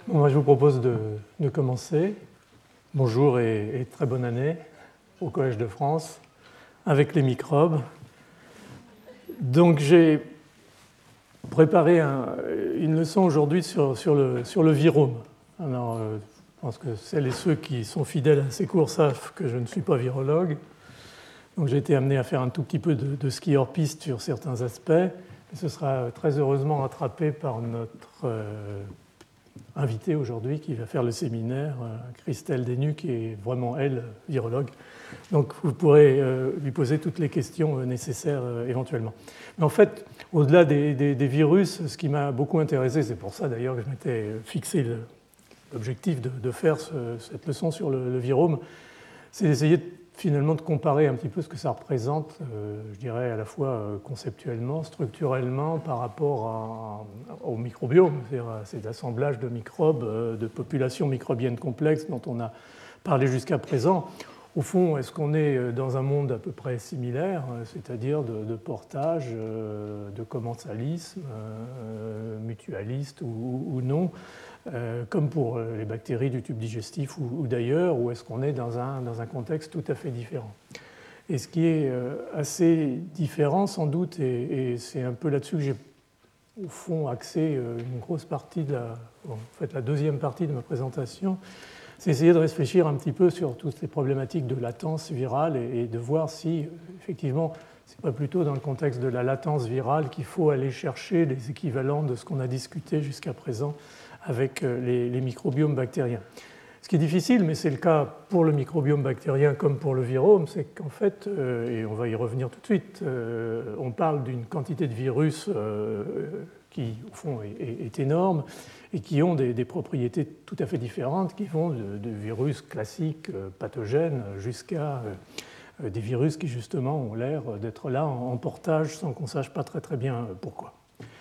Bon, moi, je vous propose de commencer. Bonjour et très bonne année au Collège de France avec les microbes. Donc, j'ai préparé une leçon aujourd'hui sur le virome. Alors, je pense que celles et ceux qui sont fidèles à ces cours savent que je ne suis pas virologue. Donc, j'ai été amené à faire un tout petit peu de ski hors piste sur certains aspects. Et ce sera très heureusement rattrapé par notre invitée aujourd'hui qui va faire le séminaire, Christelle Desnus, qui est vraiment, elle, virologue. Donc vous pourrez lui poser toutes les questions nécessaires éventuellement. Mais en fait, au-delà des virus, ce qui m'a beaucoup intéressé, c'est pour ça d'ailleurs que je m'étais fixé l'objectif de faire cette leçon sur le virome, c'est d'essayer finalement de comparer un petit peu ce que ça représente, je dirais à la fois conceptuellement, structurellement, par rapport au microbiome, c'est-à-dire à cet assemblage de microbes, de populations microbiennes complexes dont on a parlé jusqu'à présent. Au fond, est-ce qu'on est dans un monde à peu près similaire, c'est-à-dire de portage, de commensalisme, mutualiste ou non, comme pour les bactéries du tube digestif ou d'ailleurs, ou est-ce qu'on est dans un contexte tout à fait différent? Et ce qui est assez différent sans doute, et c'est un peu là-dessus que j'ai au fond axé une grosse partie la deuxième partie de ma présentation, c'est essayer de réfléchir un petit peu sur toutes ces problématiques de latence virale et de voir si effectivement c'est pas plutôt dans le contexte de la latence virale qu'il faut aller chercher les équivalents de ce qu'on a discuté jusqu'à présent avec les microbiomes bactériens. Ce qui est difficile, mais c'est le cas pour le microbiome bactérien comme pour le virome, c'est qu'en fait, et on va y revenir tout de suite, on parle d'une quantité de virus qui, au fond, est énorme et qui ont des propriétés tout à fait différentes, qui vont de virus classiques pathogènes jusqu'à des virus qui, justement, ont l'air d'être là en portage sans qu'on ne sache pas très, très bien pourquoi.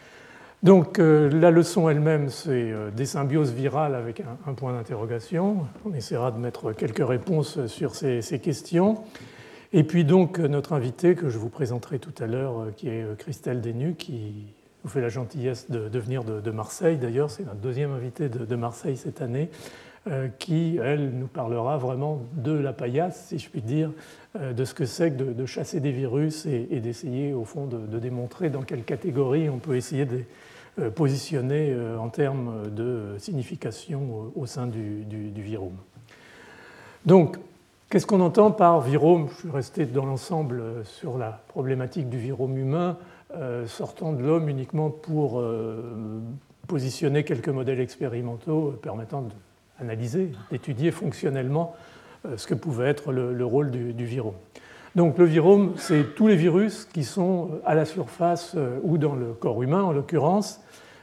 Donc la leçon elle-même, c'est des symbioses virales avec un point d'interrogation. On essaiera de mettre quelques réponses sur ces questions. Et puis donc notre invitée que je vous présenterai tout à l'heure, qui est Christelle Desnus, qui nous fait la gentillesse de venir de Marseille. D'ailleurs, c'est notre deuxième invitée de Marseille cette année, qui, elle, nous parlera vraiment de la paillasse, si je puis dire, de ce que c'est que de chasser des virus et d'essayer, au fond, de démontrer dans quelle catégorie on peut essayer de positionner en termes de signification au sein du virome. Donc, qu'est-ce qu'on entend par virome? Je suis resté dans l'ensemble sur la problématique du virome humain, sortant de l'homme uniquement pour positionner quelques modèles expérimentaux permettant d'analyser, d'étudier fonctionnellement ce que pouvait être le rôle du virome. Donc le virome, c'est tous les virus qui sont à la surface ou dans le corps humain en l'occurrence,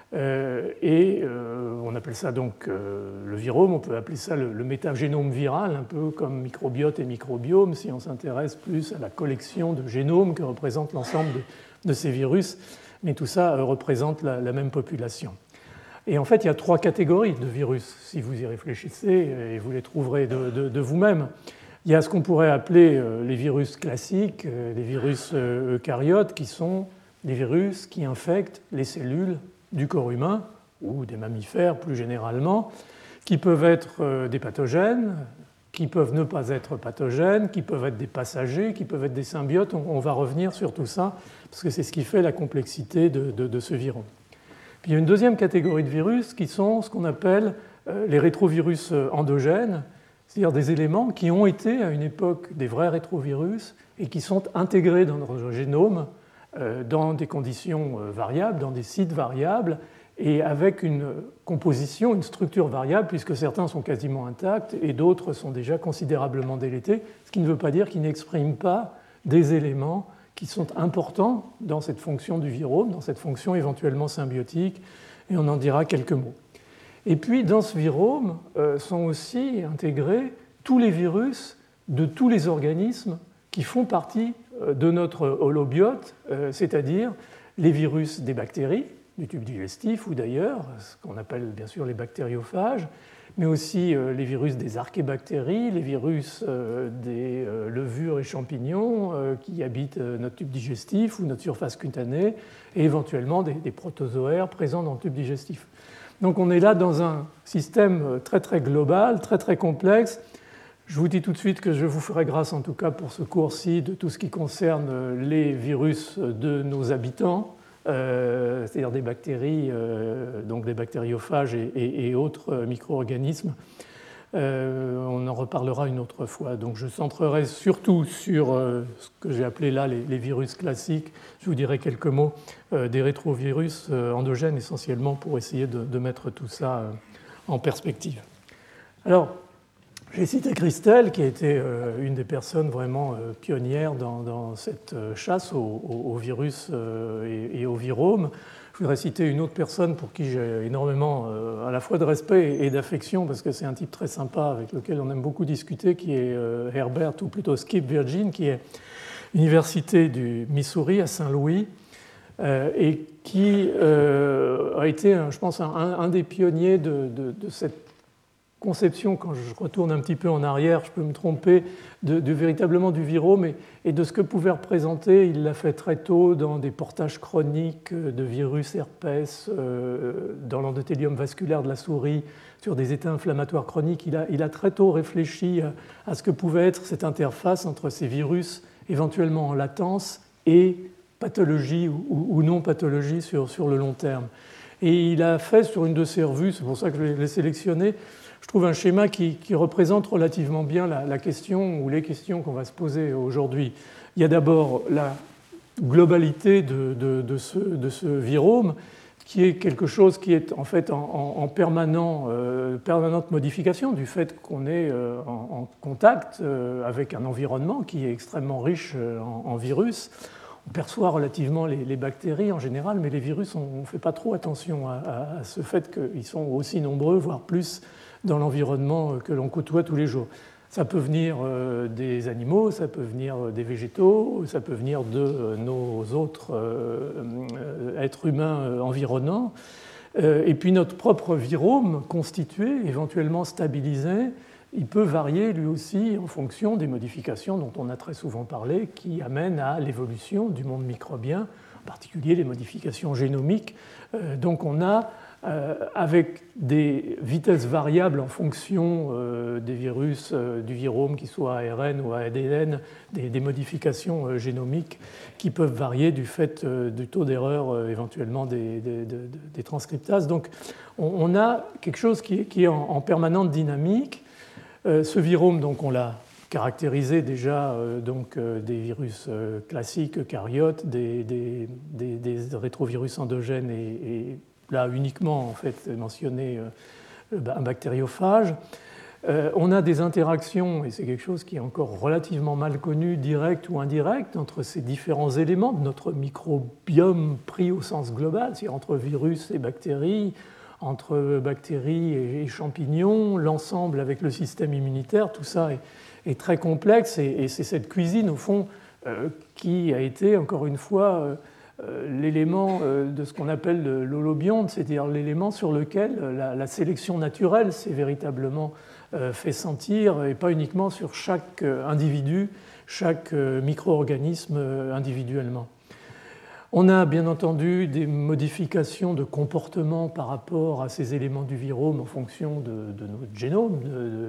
et on appelle ça donc le virome, on peut appeler ça le métagénome viral, un peu comme microbiote et microbiome, si on s'intéresse plus à la collection de génomes que représente l'ensemble de ces virus, mais tout ça représente la même population. Et en fait, il y a trois catégories de virus, si vous y réfléchissez, et vous les trouverez de vous-même. Il y a ce qu'on pourrait appeler les virus classiques, les virus eucaryotes, qui sont les virus qui infectent les cellules du corps humain, ou des mammifères plus généralement, qui peuvent être des pathogènes, qui peuvent ne pas être pathogènes, qui peuvent être des passagers, qui peuvent être des symbiotes. On va revenir sur tout ça, parce que c'est ce qui fait la complexité de ce virus. Puis il y a une deuxième catégorie de virus qui sont ce qu'on appelle les rétrovirus endogènes, c'est-à-dire des éléments qui ont été à une époque des vrais rétrovirus et qui sont intégrés dans notre génome dans des conditions variables, dans des sites variables et avec une composition, une structure variable, puisque certains sont quasiment intacts et d'autres sont déjà considérablement délétés, ce qui ne veut pas dire qu'ils n'expriment pas des éléments qui sont importants dans cette fonction du virome, dans cette fonction éventuellement symbiotique, et on en dira quelques mots. Et puis, dans ce virome sont aussi intégrés tous les virus de tous les organismes qui font partie de notre holobiote, c'est-à-dire les virus des bactéries, du tube digestif ou d'ailleurs, ce qu'on appelle bien sûr les bactériophages, mais aussi les virus des archébactéries, les virus des levures et champignons qui habitent notre tube digestif ou notre surface cutanée, et éventuellement des protozoaires présents dans le tube digestif. Donc on est là dans un système très très global, très très complexe. Je vous dis tout de suite que je vous ferai grâce en tout cas pour ce cours-ci de tout ce qui concerne les virus de nos habitants, c'est-à-dire des bactéries, donc des bactériophages et autres micro-organismes. On en reparlera une autre fois. Donc je centrerai surtout sur ce que j'ai appelé là les virus classiques. Je vous dirai quelques mots des rétrovirus endogènes essentiellement pour essayer de mettre tout ça en perspective. Alors, j'ai cité Christelle, qui a été une des personnes vraiment pionnières dans cette chasse aux virus et aux viromes. Je voudrais citer une autre personne pour qui j'ai énormément à la fois de respect et d'affection, parce que c'est un type très sympa avec lequel on aime beaucoup discuter, qui est Herbert, ou plutôt Skip Virgin, qui est Université du Missouri à Saint-Louis, et qui a été, je pense, un des pionniers de cette conception, quand je retourne un petit peu en arrière, je peux me tromper, véritablement du virome et de ce que pouvait représenter. Il l'a fait très tôt dans des portages chroniques de virus herpès, dans l'endothélium vasculaire de la souris, sur des états inflammatoires chroniques. Il a très tôt réfléchi à ce que pouvait être cette interface entre ces virus éventuellement en latence et pathologie ou non-pathologie sur le long terme. Et il a fait sur une de ses revues, c'est pour ça que je l'ai sélectionné, je trouve un schéma qui représente relativement bien la question ou les questions qu'on va se poser aujourd'hui. Il y a d'abord la globalité de ce virome, qui est quelque chose qui est en fait en permanente modification du fait qu'on est en contact avec un environnement qui est extrêmement riche en virus. On perçoit relativement les bactéries en général, mais les virus, on ne fait pas trop attention à ce fait qu'ils sont aussi nombreux, voire plus, dans l'environnement que l'on côtoie tous les jours. Ça peut venir des animaux, ça peut venir des végétaux, ça peut venir de nos autres êtres humains environnants. Et puis notre propre virome constitué, éventuellement stabilisé, il peut varier lui aussi en fonction des modifications dont on a très souvent parlé, qui amènent à l'évolution du monde microbien, en particulier les modifications génomiques. Donc on a, avec des vitesses variables en fonction des virus, du virome, qui soit ARN ou ADN, des modifications génomiques qui peuvent varier du fait du taux d'erreur éventuellement des transcriptases. Donc on a quelque chose qui est en permanente dynamique. Ce virome, donc, on l'a caractérisé déjà des virus classiques, eucaryotes, des rétrovirus endogènes et là uniquement en fait mentionné un bactériophage. On a des interactions, et c'est quelque chose qui est encore relativement mal connu, directes ou indirectes, entre ces différents éléments de notre microbiome pris au sens global, c'est-à-dire entre virus et bactéries, entre bactéries et champignons, l'ensemble avec le système immunitaire, tout ça est très complexe et c'est cette cuisine au fond qui a été encore une fois l'élément de ce qu'on appelle l'holobionte, c'est-à-dire l'élément sur lequel la sélection naturelle s'est véritablement fait sentir et pas uniquement sur chaque individu, chaque micro-organisme individuellement. On a bien entendu des modifications de comportement par rapport à ces éléments du virome en fonction de notre génome,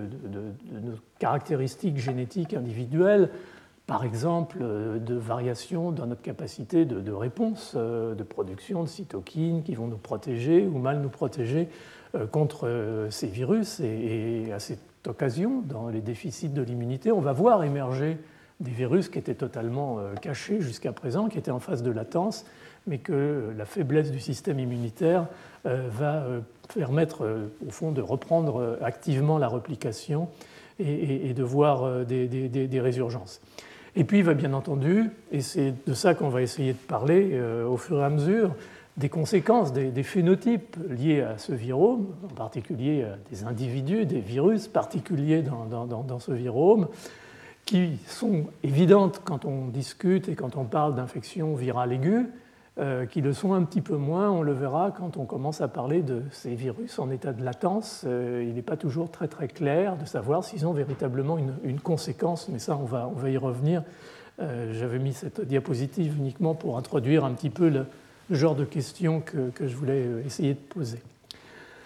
de nos caractéristiques génétiques individuelles, par exemple de variations dans notre capacité de réponse, de production de cytokines qui vont nous protéger ou mal nous protéger contre ces virus. Et à cette occasion, dans les déficits de l'immunité, on va voir émerger des virus qui étaient totalement cachés jusqu'à présent, qui étaient en phase de latence, mais que la faiblesse du système immunitaire va permettre au fond de reprendre activement la replication et de voir des résurgences. Et puis il va bien entendu, et c'est de ça qu'on va essayer de parler au fur et à mesure, des conséquences, des phénotypes liés à ce virome, en particulier des individus, des virus particuliers dans ce virome, qui sont évidentes quand on discute et quand on parle d'infection virale aiguë, qui le sont un petit peu moins, on le verra quand on commence à parler de ces virus en état de latence. Il n'est pas toujours très très clair de savoir s'ils ont véritablement une conséquence, mais ça on va y revenir. J'avais mis cette diapositive uniquement pour introduire un petit peu le genre de questions que je voulais essayer de poser.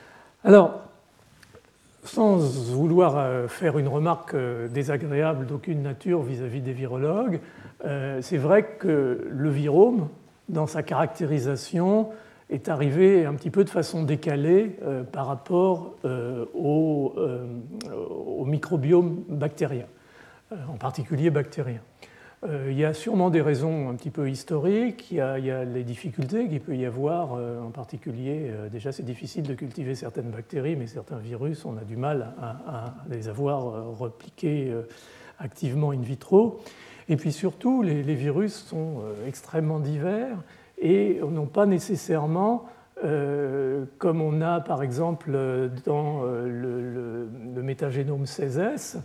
Alors, sans vouloir faire une remarque désagréable d'aucune nature vis-à-vis des virologues, c'est vrai que le virome, dans sa caractérisation, est arrivé un petit peu de façon décalée par rapport au microbiome bactérien, en particulier bactérien. Il y a sûrement des raisons un petit peu historiques, il y a les difficultés qu'il peut y avoir, en particulier, déjà c'est difficile de cultiver certaines bactéries, mais certains virus, on a du mal à les avoir repliqués activement in vitro. Et puis surtout, les virus sont extrêmement divers et n'ont pas nécessairement, comme on a par exemple dans le métagénome 16S,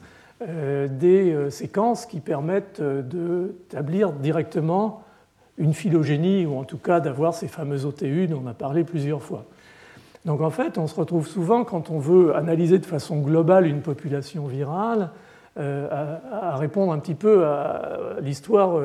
des séquences qui permettent d'établir directement une phylogénie, ou en tout cas d'avoir ces fameux OTU dont on a parlé plusieurs fois. Donc en fait, on se retrouve souvent, quand on veut analyser de façon globale une population virale, à répondre un petit peu à l'histoire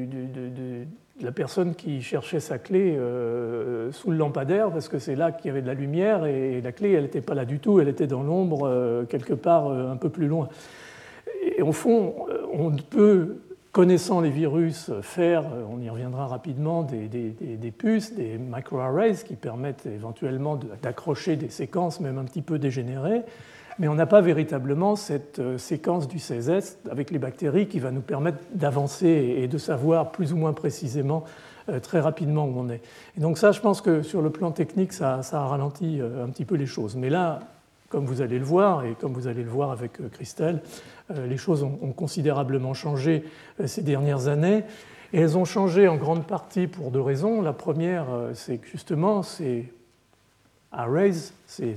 de la personne qui cherchait sa clé sous le lampadaire, parce que c'est là qu'il y avait de la lumière, et la clé, elle n'était pas là du tout, elle était dans l'ombre, quelque part un peu plus loin. Et au fond, on peut, connaissant les virus, faire, on y reviendra rapidement, des puces, des microarrays qui permettent éventuellement d'accrocher des séquences, même un petit peu dégénérées, mais on n'a pas véritablement cette séquence du 16S avec les bactéries qui va nous permettre d'avancer et de savoir plus ou moins précisément très rapidement où on est. Et donc ça, je pense que sur le plan technique, ça a ralenti un petit peu les choses. Mais là, comme vous allez le voir, et comme vous allez le voir avec Christelle, les choses ont considérablement changé ces dernières années. Et elles ont changé en grande partie pour deux raisons. La première, c'est que justement, ces arrays, ces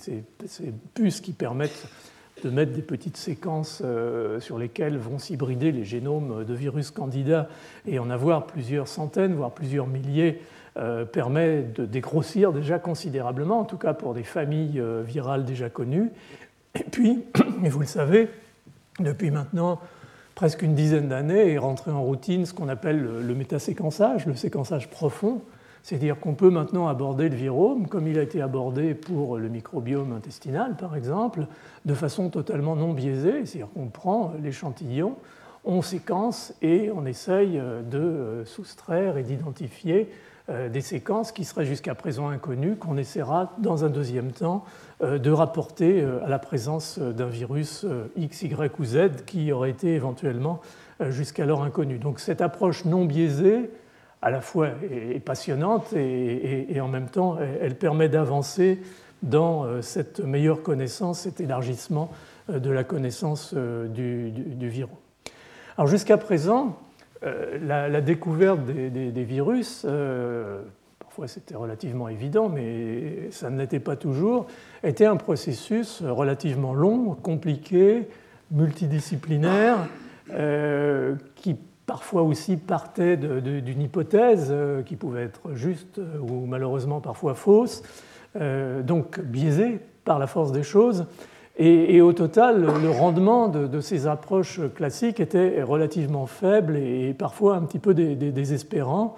puces qui permettent de mettre des petites séquences sur lesquelles vont s'hybrider les génomes de virus candidats et en avoir plusieurs centaines, voire plusieurs milliers, permet de dégrossir déjà considérablement, en tout cas pour des familles virales déjà connues. Et puis, et vous le savez, depuis maintenant presque une dizaine d'années est rentré en routine ce qu'on appelle le métaséquençage, le séquençage profond, c'est-à-dire qu'on peut maintenant aborder le virome, comme il a été abordé pour le microbiome intestinal par exemple, de façon totalement non biaisée, c'est-à-dire qu'on prend l'échantillon, on séquence et on essaye de soustraire et d'identifier des séquences qui seraient jusqu'à présent inconnues, qu'on essaiera dans un deuxième temps de rapporter à la présence d'un virus X, Y ou Z qui aurait été éventuellement jusqu'alors inconnu. Donc cette approche non biaisée, à la fois est passionnante et en même temps elle permet d'avancer dans cette meilleure connaissance, cet élargissement de la connaissance du virus. Alors jusqu'à présent, la découverte des virus, parfois c'était relativement évident, mais ça ne l'était pas toujours, était un processus relativement long, compliqué, multidisciplinaire, qui parfois aussi partait d'une hypothèse qui pouvait être juste ou malheureusement parfois fausse, donc biaisée par la force des choses. Et au total, le rendement de ces approches classiques était relativement faible et parfois un petit peu désespérant,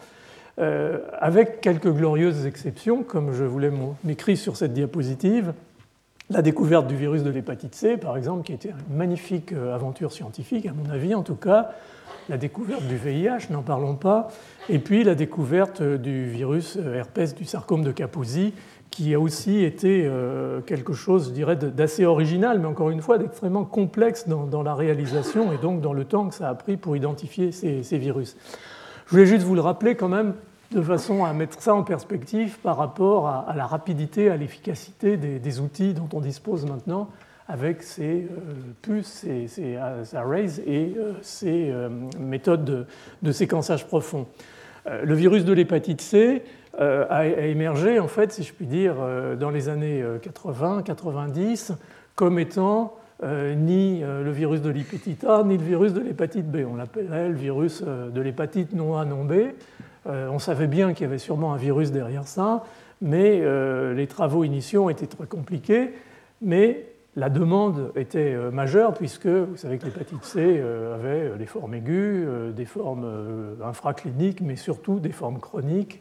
avec quelques glorieuses exceptions, comme je vous l'ai écrit sur cette diapositive. La découverte du virus de l'hépatite C, par exemple, qui était une magnifique aventure scientifique, à mon avis en tout cas. La découverte du VIH, n'en parlons pas. Et puis la découverte du virus herpès du sarcome de Kaposi, qui a aussi été quelque chose, je dirais, d'assez original, mais encore une fois d'extrêmement complexe dans la réalisation et donc dans le temps que ça a pris pour identifier ces virus. Je voulais juste vous le rappeler quand même, de façon à mettre ça en perspective par rapport à la rapidité, à l'efficacité des outils dont on dispose maintenant avec ces puces, ces arrays et ces méthodes de séquençage profond. Le virus de l'hépatite C a émergé, en fait, si je puis dire, dans les années 80-90, comme étant ni le virus de l'hépatite A, ni le virus de l'hépatite B. On l'appelait le virus de l'hépatite non A, non B. On savait bien qu'il y avait sûrement un virus derrière ça, mais les travaux initiaux étaient très compliqués, mais la demande était majeure puisque vous savez que l'hépatite C avait des formes aiguës, des formes infracliniques, mais surtout des formes chroniques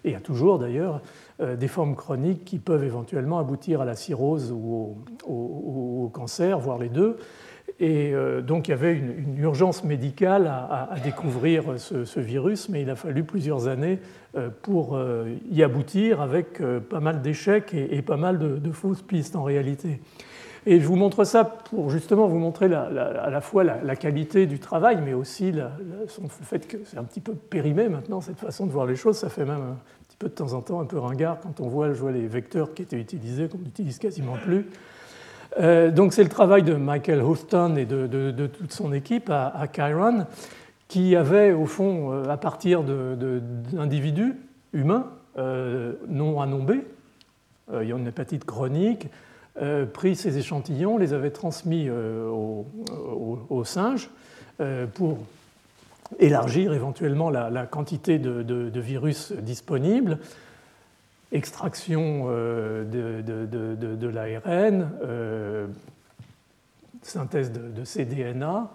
et à toujours d'ailleurs, des formes chroniques qui peuvent éventuellement aboutir à la cirrhose ou au cancer, voire les deux. Et donc il y avait une urgence médicale à découvrir ce virus, mais il a fallu plusieurs années pour y aboutir avec pas mal d'échecs et pas mal de fausses pistes en réalité. Et je vous montre ça pour justement vous montrer à la fois la qualité du travail, mais aussi le fait que c'est un petit peu périmé maintenant, cette façon de voir les choses. Ça fait même un petit peu de temps en temps un peu ringard quand on voit les vecteurs qui étaient utilisés, qu'on n'utilise quasiment plus. Donc c'est le travail de Michael Houston et de toute son équipe à Chiron, qui avait au fond, à partir d'individus humains, non A non B, ayant une hépatite chronique, pris ces échantillons, les avait transmis aux singes pour élargir éventuellement la quantité de virus disponible, extraction de l'ARN, synthèse de cDNA,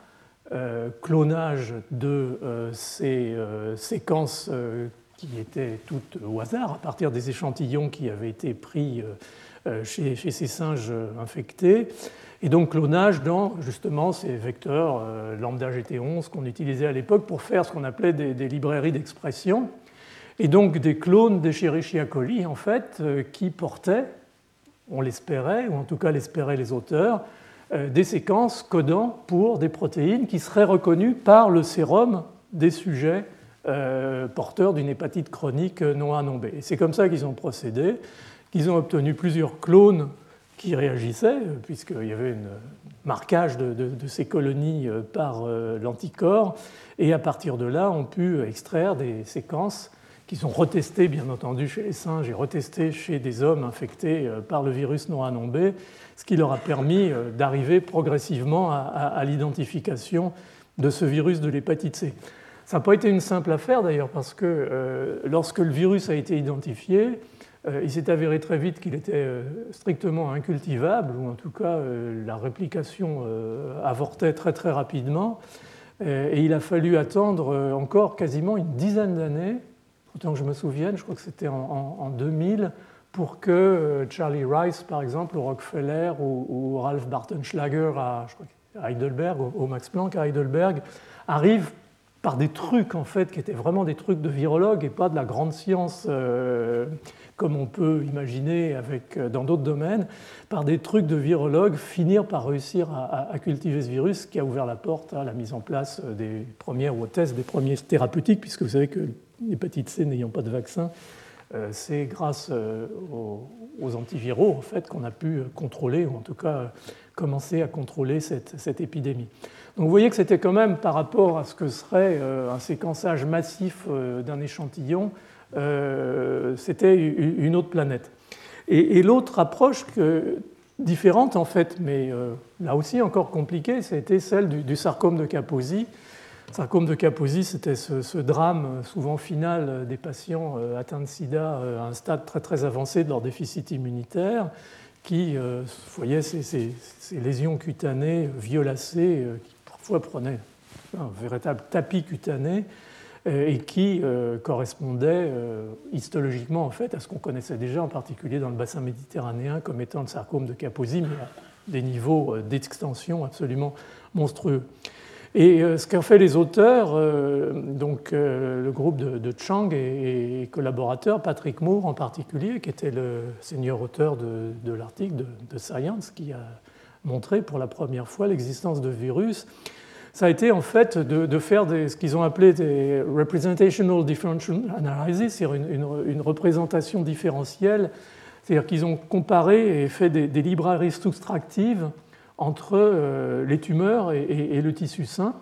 clonage de ces séquences qui étaient toutes au hasard à partir des échantillons qui avaient été pris chez ces singes infectés, et donc clonage dans justement ces vecteurs lambda GT11 qu'on utilisait à l'époque pour faire ce qu'on appelait des librairies d'expression, et donc des clones d'Escherichia coli en fait qui portaient, on l'espérait, ou en tout cas l'espéraient les auteurs, des séquences codant pour des protéines qui seraient reconnues par le sérum des sujets porteurs d'une hépatite chronique non A non B. Et c'est comme ça qu'ils ont procédé, qu'ils ont obtenu plusieurs clones qui réagissaient, puisqu'il y avait un marquage de ces colonies par l'anticorps, et à partir de là, on pu extraire des séquences qui sont retestées, bien entendu, chez les singes et retestées chez des hommes infectés par le virus non A non B, ce qui leur a permis d'arriver progressivement à l'identification de ce virus de l'hépatite C. Ça n'a pas été une simple affaire d'ailleurs, parce que lorsque le virus a été identifié, il s'est avéré très vite qu'il était strictement incultivable, ou en tout cas la réplication avortait très très rapidement, et il a fallu attendre encore quasiment une dizaine d'années, autant que je me souvienne, je crois que c'était en 2000, pour que Charlie Rice, par exemple, au Rockefeller, ou Ralph Bartenschlager à Heidelberg, au Max Planck à Heidelberg, arrivent par des trucs en fait qui étaient vraiment des trucs de virologue et pas de la grande science comme on peut imaginer dans d'autres domaines, par des trucs de virologue, finir par réussir à cultiver ce virus, qui a ouvert la porte à la mise en place des premières, ou au test des premiers thérapeutiques, puisque vous savez que l'hépatite C n'ayant pas de vaccin, c'est grâce aux antiviraux en fait, qu'on a pu contrôler, ou en tout cas commencer à contrôler cette épidémie. Donc vous voyez que c'était quand même, par rapport à ce que serait un séquençage massif d'un échantillon, c'était une autre planète. Et l'autre approche différente en fait, mais là aussi encore compliquée, c'était celle du sarcome de Kaposi. Le sarcome de Kaposi, c'était ce drame souvent final des patients atteints de sida à un stade très très avancé de leur déficit immunitaire, qui, vous voyez, ces lésions cutanées violacées, qui parfois prenaient un véritable tapis cutané, et qui correspondaient histologiquement en fait à ce qu'on connaissait déjà, en particulier dans le bassin méditerranéen, comme étant le sarcome de Kaposi, mais à des niveaux d'extension absolument monstrueux. Et ce qu'ont fait les auteurs, donc le groupe de Chang et collaborateurs, Patrick Moore en particulier, qui était le senior auteur de l'article de Science, qui a montré pour la première fois l'existence de virus, ça a été en fait de faire ce qu'ils ont appelé des representational differential analysis, c'est-à-dire une représentation différentielle, c'est-à-dire qu'ils ont comparé et fait des librairies soustractives entre les tumeurs et le tissu sain,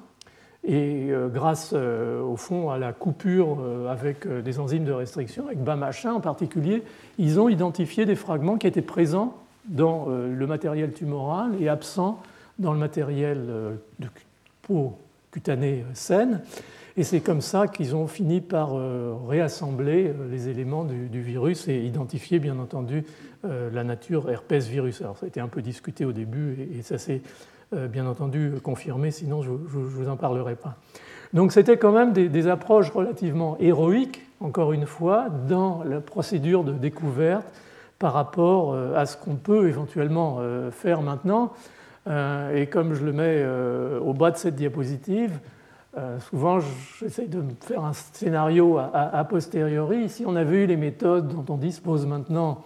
et grâce au fond à la coupure avec des enzymes de restriction, avec BAM-H1 en particulier, ils ont identifié des fragments qui étaient présents dans le matériel tumoral et absents dans le matériel de peau cutanée saine, et c'est comme ça qu'ils ont fini par réassembler les éléments du virus et identifier bien entendu la nature herpès virus. Alors ça a été un peu discuté au début et ça s'est bien entendu confirmer, sinon je ne vous en parlerai pas. Donc c'était quand même des approches relativement héroïques, encore une fois, dans la procédure de découverte par rapport à ce qu'on peut éventuellement faire maintenant. Et comme je le mets au bas de cette diapositive, souvent j'essaie de faire un scénario a posteriori. Si on avait eu les méthodes dont on dispose maintenant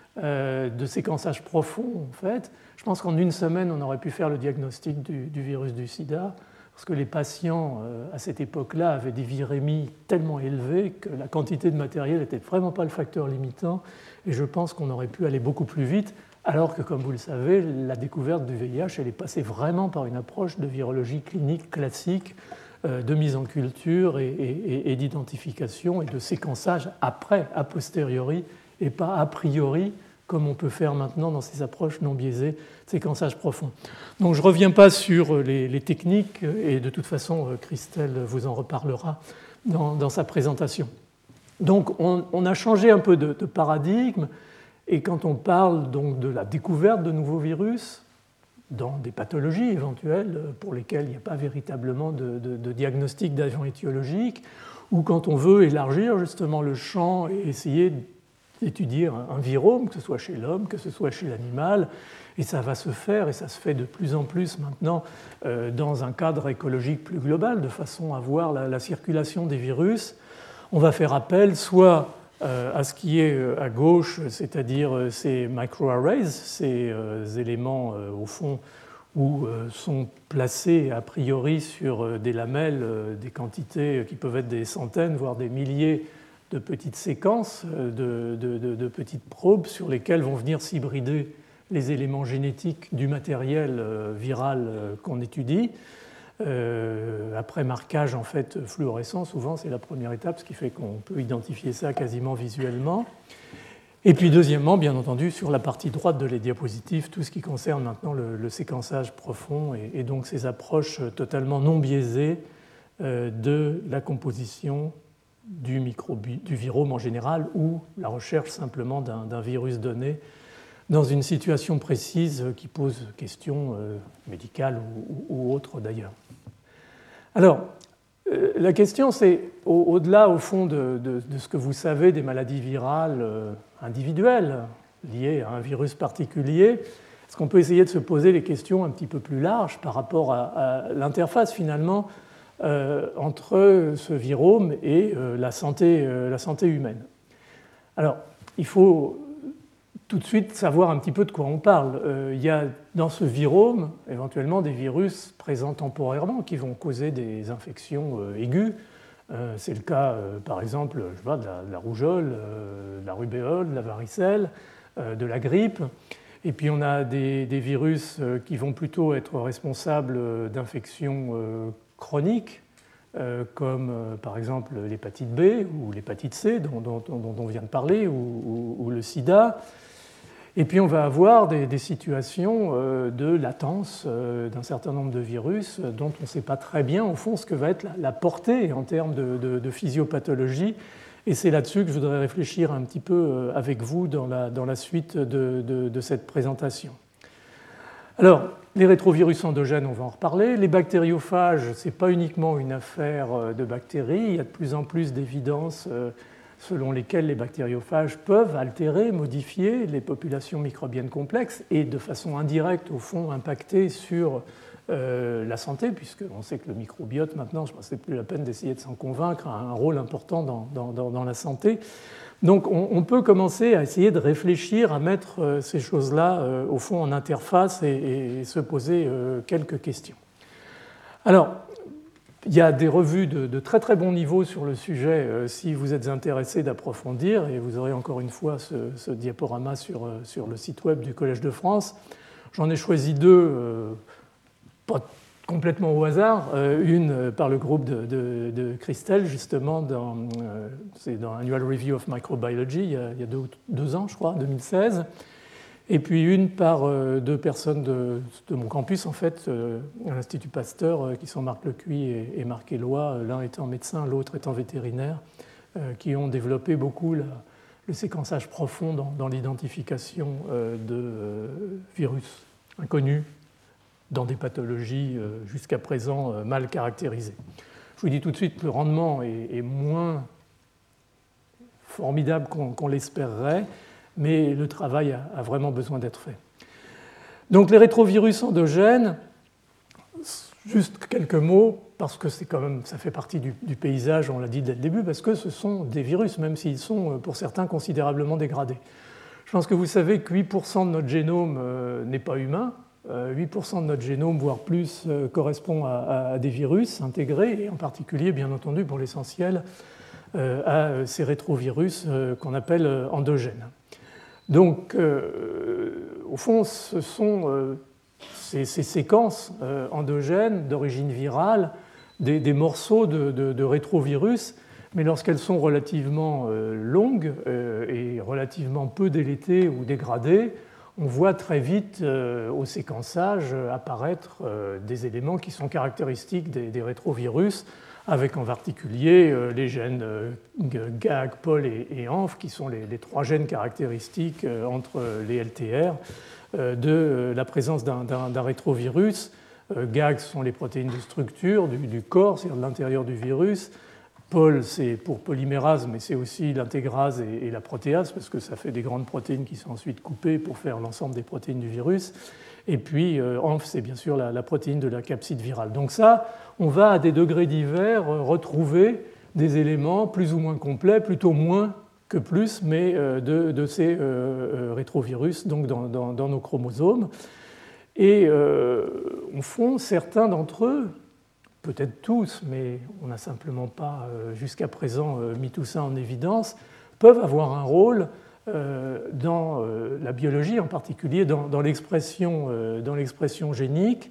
de séquençage profond, en fait, je pense qu'en une semaine, on aurait pu faire le diagnostic du virus du sida, parce que les patients à cette époque-là avaient des virémies tellement élevées que la quantité de matériel n'était vraiment pas le facteur limitant, et je pense qu'on aurait pu aller beaucoup plus vite, alors que, comme vous le savez, la découverte du VIH, elle est passée vraiment par une approche de virologie clinique classique, de mise en culture et d'identification et de séquençage après, a posteriori, et pas a priori, comme on peut faire maintenant dans ces approches non biaisées de séquençage profond. Donc je ne reviens pas sur les techniques, et de toute façon, Christelle vous en reparlera dans sa présentation. Donc on a changé un peu de paradigme, et quand on parle donc de la découverte de nouveaux virus, dans des pathologies éventuelles pour lesquelles il n'y a pas véritablement de diagnostic d'agent étiologique, ou quand on veut élargir justement le champ et essayer d'étudier un virome, que ce soit chez l'homme, que ce soit chez l'animal, et ça va se faire, et ça se fait de plus en plus maintenant dans un cadre écologique plus global, de façon à voir la circulation des virus. On va faire appel soit à ce qui est à gauche, c'est-à-dire ces microarrays, ces éléments au fond où sont placés a priori sur des lamelles des quantités qui peuvent être des centaines, voire des milliers de petites séquences, de petites probes sur lesquelles vont venir s'hybrider les éléments génétiques du matériel viral qu'on étudie. Après marquage en fait fluorescent, souvent c'est la première étape, ce qui fait qu'on peut identifier ça quasiment visuellement. Et puis deuxièmement, bien entendu, sur la partie droite de les diapositives, tout ce qui concerne maintenant le séquençage profond et donc ces approches totalement non biaisées de la composition du virome en général ou la recherche simplement d'un virus donné dans une situation précise qui pose question médicale ou autre d'ailleurs. Alors, la question c'est, au-delà au fond de ce que vous savez des maladies virales individuelles liées à un virus particulier, est-ce qu'on peut essayer de se poser les questions un petit peu plus larges par rapport à l'interface finalement entre ce virome et la santé humaine? Alors, il faut tout de suite savoir un petit peu de quoi on parle. Il y a dans ce virome éventuellement des virus présents temporairement qui vont causer des infections aiguës. C'est le cas, par exemple, je sais pas, de la rougeole, de la rubéole, de la varicelle, de la grippe. Et puis on a des virus qui vont plutôt être responsables d'infections chroniques, comme par exemple l'hépatite B ou l'hépatite C dont on vient de parler, ou le sida. Et puis on va avoir des situations de latence d'un certain nombre de virus dont on ne sait pas très bien au fond ce que va être la portée en termes de physiopathologie. Et c'est là-dessus que je voudrais réfléchir un petit peu avec vous dans la suite de cette présentation. Alors, les rétrovirus endogènes, on va en reparler. Les bactériophages, ce n'est pas uniquement une affaire de bactéries. Il y a de plus en plus d'évidences selon lesquelles les bactériophages peuvent altérer, modifier les populations microbiennes complexes et de façon indirecte, au fond, impacter sur la santé, puisqu'on sait que le microbiote, maintenant, je pense que ce n'est plus la peine d'essayer de s'en convaincre, a un rôle important dans la santé. Donc on peut commencer à essayer de réfléchir à mettre ces choses-là, au fond, en interface et se poser quelques questions. Alors, il y a des revues de très très bon niveau sur le sujet si vous êtes intéressé d'approfondir, et vous aurez encore une fois ce diaporama sur le site web du Collège de France. J'en ai choisi deux, pas complètement au hasard, une par le groupe de Christelle, justement, c'est dans Annual Review of Microbiology, il y a deux ans, je crois, 2016. Et puis une par deux personnes de mon campus, en fait, à l'Institut Pasteur, qui sont Marc Lecuy et Marc Éloi, l'un étant médecin, l'autre étant vétérinaire, qui ont développé beaucoup le séquençage profond dans l'identification de virus inconnus dans des pathologies jusqu'à présent mal caractérisées. Je vous dis tout de suite que le rendement est moins formidable qu'on l'espérerait, mais le travail a vraiment besoin d'être fait. Donc les rétrovirus endogènes, juste quelques mots, parce que c'est quand même, ça fait partie du paysage, on l'a dit dès le début, parce que ce sont des virus, même s'ils sont pour certains considérablement dégradés. Je pense que vous savez que 8% de notre génome n'est pas humain. 8% de notre génome, voire plus, correspond à des virus intégrés, et en particulier, bien entendu, pour l'essentiel, à ces rétrovirus qu'on appelle endogènes. Donc, au fond, ce sont ces séquences endogènes d'origine virale, des morceaux de rétrovirus, mais lorsqu'elles sont relativement longues et relativement peu délétées ou dégradées, on voit très vite au séquençage apparaître des éléments qui sont caractéristiques des rétrovirus, avec en particulier les gènes GAG, POL et ENF, qui sont les trois gènes caractéristiques entre les LTR de la présence d'un rétrovirus. GAG sont les protéines de structure du corps, c'est-à-dire de l'intérieur du virus. POL, c'est pour polymérase, mais c'est aussi l'intégrase et la protéase, parce que ça fait des grandes protéines qui sont ensuite coupées pour faire l'ensemble des protéines du virus. Et puis, ENF, c'est bien sûr la protéine de la capside virale. Donc ça, on va à des degrés divers retrouver des éléments plus ou moins complets, plutôt moins que plus, mais de ces rétrovirus donc dans nos chromosomes. Et au fond, certains d'entre eux, peut-être tous, mais on n'a simplement pas jusqu'à présent mis tout ça en évidence, peuvent avoir un rôle dans la biologie, en particulier dans l'expression génique,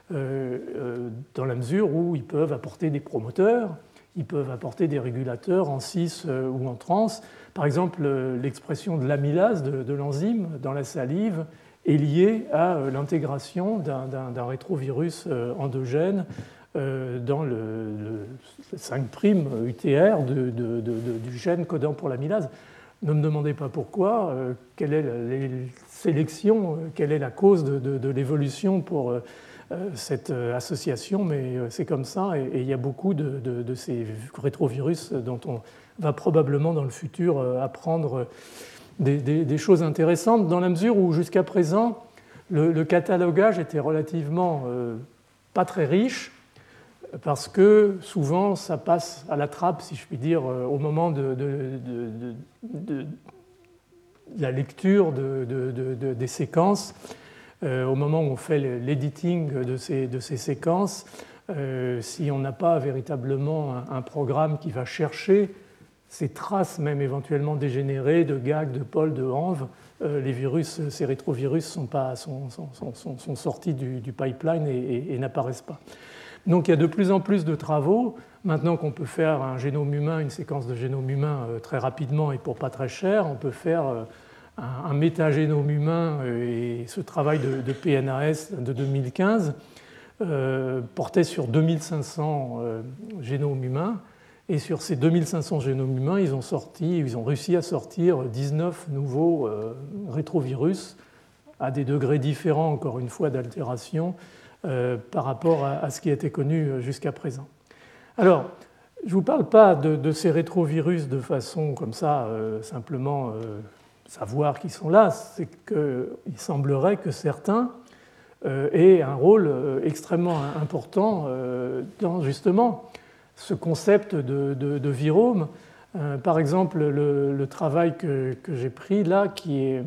dans la mesure où ils peuvent apporter des promoteurs, ils peuvent apporter des régulateurs en cis ou en trans. Par exemple, l'expression de l'amylase de l'enzyme dans la salive est liée à l'intégration d'un rétrovirus endogène dans le 5' UTR du gène codant pour l'amylase. Ne me demandez pas pourquoi, quelle est la sélection, quelle est la cause de l'évolution pour cette association, mais c'est comme ça, et il y a beaucoup de ces rétrovirus dont on va probablement dans le futur apprendre des choses intéressantes, dans la mesure où jusqu'à présent, le catalogage était relativement pas très riche, parce que souvent ça passe à la trappe, si je puis dire, au moment de la lecture des séquences, au moment où on fait l'editing de ces séquences, si on n'a pas véritablement un programme qui va chercher ces traces, même éventuellement dégénérées, de GAG, de POL, de ENV, les virus, ces rétrovirus sont sortis du pipeline et n'apparaissent pas. Donc il y a de plus en plus de travaux. Maintenant qu'on peut faire un génome humain, une séquence de génome humain très rapidement et pour pas très cher, on peut faire un métagénome humain, et ce travail de PNAS de 2015 portait sur 2500 génomes humains. Et sur ces 2500 génomes humains, ils ont réussi à sortir 19 nouveaux rétrovirus à des degrés différents, encore une fois, d'altération par rapport à ce qui a été connu jusqu'à présent. Alors, je ne vous parle pas de ces rétrovirus de façon comme ça, simplement savoir qu'ils sont là, c'est qu'il semblerait que certains aient un rôle extrêmement important dans justement ce concept de virome. Par exemple, le travail que j'ai pris là, qui est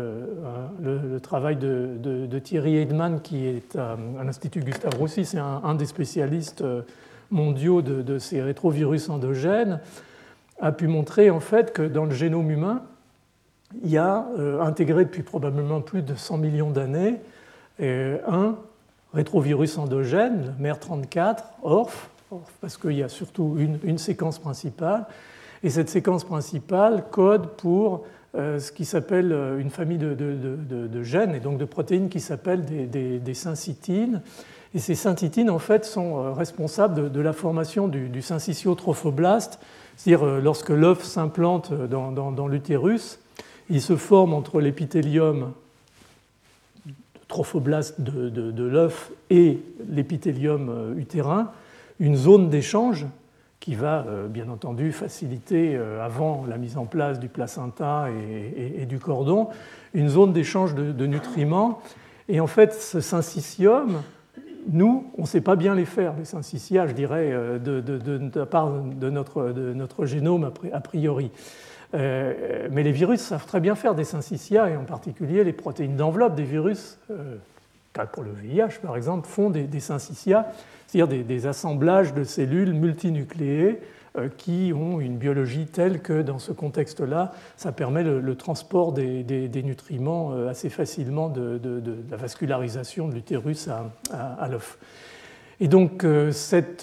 le travail de Thierry Heidmann, qui est à l'Institut Gustave Roussy, c'est un des spécialistes mondiaux de ces rétrovirus endogènes, a pu montrer en fait que dans le génome humain, il y a intégré depuis probablement plus de 100 millions d'années un rétrovirus endogène, le MER34, ORF, parce qu'il y a surtout une séquence principale. Et cette séquence principale code pour ce qui s'appelle une famille de gènes et donc de protéines qui s'appellent des syncytines. Et ces syncytines, en fait, sont responsables de la formation du syncytiotrophoblaste, c'est-à-dire lorsque l'œuf s'implante dans l'utérus, il se forme entre l'épithélium de trophoblaste de l'œuf et l'épithélium utérin, une zone d'échange qui va bien entendu faciliter, avant la mise en place du placenta et du cordon, une zone d'échange de nutriments. Et en fait, ce syncytium, nous, on ne sait pas bien les faire, les syncytia, je dirais, de la part de notre génome a priori. Mais les virus savent très bien faire des syncytia, et en particulier les protéines d'enveloppe des virus, pour le VIH par exemple, font des syncytia, c'est-à-dire des assemblages de cellules multinucléées qui ont une biologie telle que dans ce contexte-là, ça permet le transport des nutriments assez facilement de la vascularisation de l'utérus à l'œuf. Et donc, cet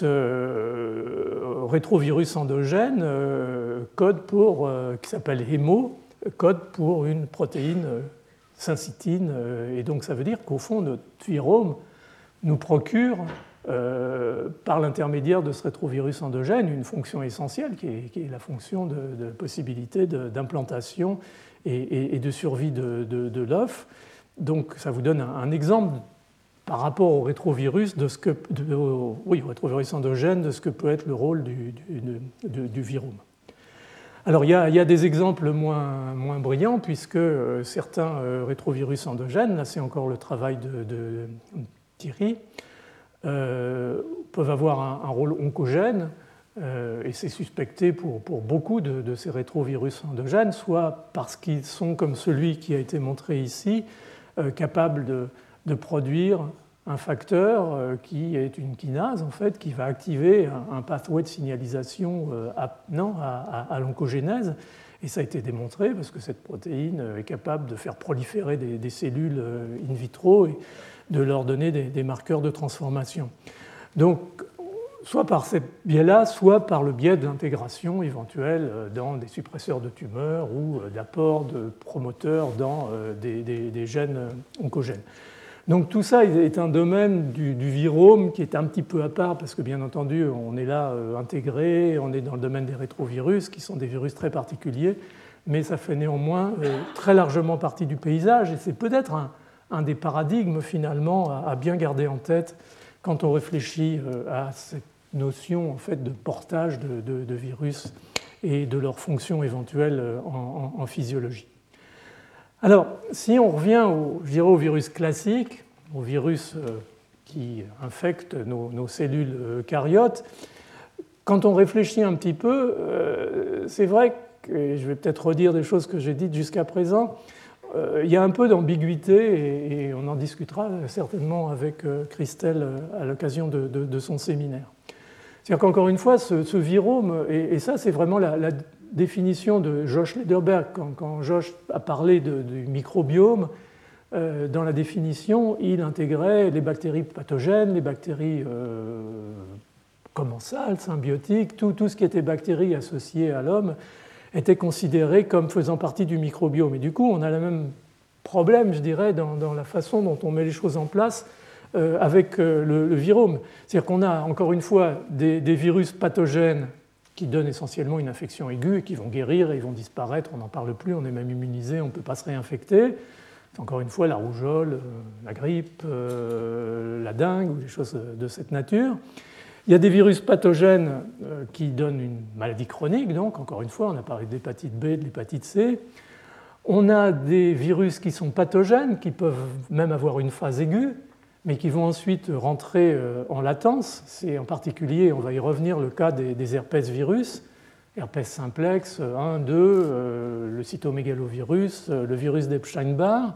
rétrovirus endogène code pour, qui s'appelle HEMO, code pour une protéine syncytine. Et donc, ça veut dire qu'au fond, notre virome nous procure, par l'intermédiaire de ce rétrovirus endogène, une fonction essentielle qui est la fonction de possibilité d'implantation et de survie de l'œuf. Donc, ça vous donne un exemple par rapport au rétrovirus, au rétrovirus endogène, de ce que peut être le rôle du virome. Alors il y a des exemples moins brillants, puisque certains rétrovirus endogènes, là c'est encore le travail de Thierry, peuvent avoir un rôle oncogène, et c'est suspecté pour beaucoup de ces rétrovirus endogènes, soit parce qu'ils sont, comme celui qui a été montré ici, capables de produire un facteur qui est une kinase, en fait, qui va activer un pathway de signalisation à l'oncogénèse. Et ça a été démontré parce que cette protéine est capable de faire proliférer des cellules in vitro et de leur donner des marqueurs de transformation. Donc, soit par ce biais-là, soit par le biais d'intégration éventuelle dans des suppresseurs de tumeurs ou d'apport de promoteurs dans des gènes oncogènes. Donc tout ça est un domaine du virome qui est un petit peu à part parce que bien entendu on est là intégré, on est dans le domaine des rétrovirus qui sont des virus très particuliers, mais ça fait néanmoins très largement partie du paysage et c'est peut-être un des paradigmes finalement à bien garder en tête quand on réfléchit à cette notion en fait de portage de virus et de leur fonction éventuelle en physiologie. Alors, si on revient au virus classique, au virus qui infecte nos cellules eucaryotes, quand on réfléchit un petit peu, c'est vrai que, je vais peut-être redire des choses que j'ai dites jusqu'à présent, il y a un peu d'ambiguïté et on en discutera certainement avec Christelle à l'occasion de son séminaire. C'est-à-dire qu'encore une fois, ce virome, et ça c'est vraiment la définition de Josh Lederberg, quand Josh a parlé du microbiome, dans la définition, il intégrait les bactéries pathogènes, les bactéries commensales, symbiotiques, tout ce qui était bactéries associées à l'homme était considéré comme faisant partie du microbiome. Et du coup, on a le même problème, je dirais, dans la façon dont on met les choses en place avec le virome. C'est-à-dire qu'on a, encore une fois, des virus pathogènes qui donnent essentiellement une infection aiguë et qui vont guérir et ils vont disparaître, on n'en parle plus, on est même immunisé, on ne peut pas se réinfecter. C'est encore une fois la rougeole, la grippe, la dengue ou des choses de cette nature. Il y a des virus pathogènes qui donnent une maladie chronique, donc encore une fois, on a parlé de l'hépatite B, de l'hépatite C. On a des virus qui sont pathogènes, qui peuvent même avoir une phase aiguë, mais qui vont ensuite rentrer en latence. C'est en particulier, on va y revenir, le cas des herpès virus, herpès simplex 1, 2, le cytomégalovirus, le virus d'Epstein-Barr,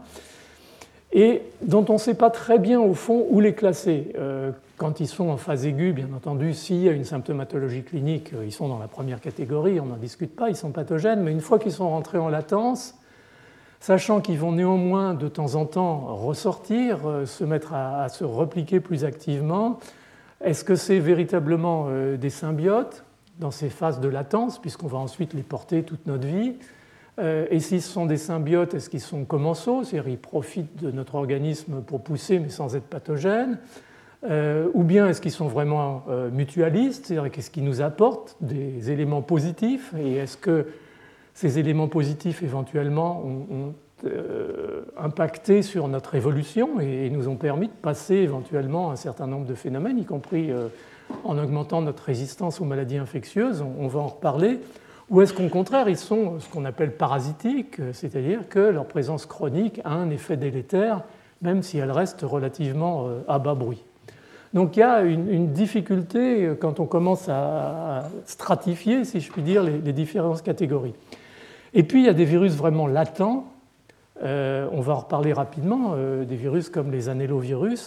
et dont on ne sait pas très bien au fond où les classer. Quand ils sont en phase aiguë, bien entendu, s'il y a une symptomatologie clinique, ils sont dans la première catégorie, on n'en discute pas, ils sont pathogènes, mais une fois qu'ils sont rentrés en latence, sachant qu'ils vont néanmoins de temps en temps ressortir, se mettre à se repliquer plus activement, est-ce que c'est véritablement des symbiotes dans ces phases de latence, puisqu'on va ensuite les porter toute notre vie? Et s'ils sont des symbiotes, est-ce qu'ils sont commensaux, c'est-à-dire ils profitent de notre organisme pour pousser mais sans être pathogènes? Ou bien est-ce qu'ils sont vraiment mutualistes, c'est-à-dire qu'est-ce qu'ils nous apportent des éléments positifs, et est-ce que ces éléments positifs éventuellement ont impacté sur notre évolution et nous ont permis de passer éventuellement un certain nombre de phénomènes, y compris en augmentant notre résistance aux maladies infectieuses, on va en reparler, ou est-ce qu'au contraire ils sont ce qu'on appelle parasitiques, c'est-à-dire que leur présence chronique a un effet délétère, même si elle reste relativement à bas bruit. Donc il y a une difficulté quand on commence à stratifier, si je puis dire, les différentes catégories. Et puis il y a des virus vraiment latents, on va en reparler rapidement, des virus comme les annélovirus,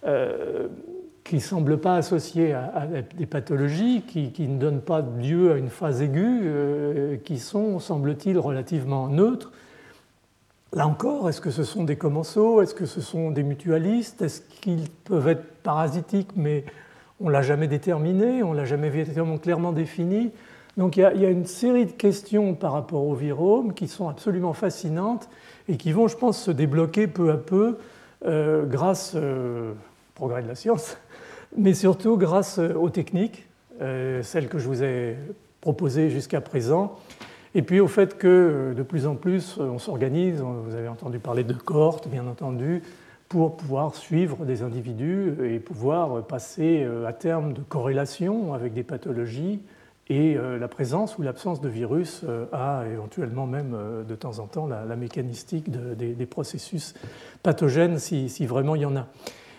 qui ne semblent pas associés à des pathologies, qui ne donnent pas lieu à une phase aiguë, qui sont, semble-t-il, relativement neutres. Là encore, est-ce que ce sont des commensaux? Est-ce que ce sont des mutualistes? Est-ce qu'ils peuvent être parasitiques, mais on ne l'a jamais déterminé, on ne l'a jamais véritablement clairement défini? Donc il y a une série de questions par rapport au virome qui sont absolument fascinantes et qui vont, je pense, se débloquer peu à peu grâce au progrès de la science, mais surtout grâce aux techniques, celles que je vous ai proposées jusqu'à présent, et puis au fait que de plus en plus on s'organise, vous avez entendu parler de cohortes bien entendu, pour pouvoir suivre des individus et pouvoir passer à terme de corrélation avec des pathologies et la présence ou l'absence de virus a éventuellement même de temps en temps la mécanistique des processus pathogènes si vraiment il y en a.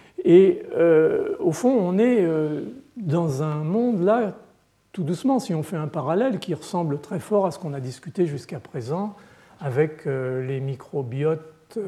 Et au fond, on est dans un monde là, tout doucement, si on fait un parallèle qui ressemble très fort à ce qu'on a discuté jusqu'à présent avec les microbiotes,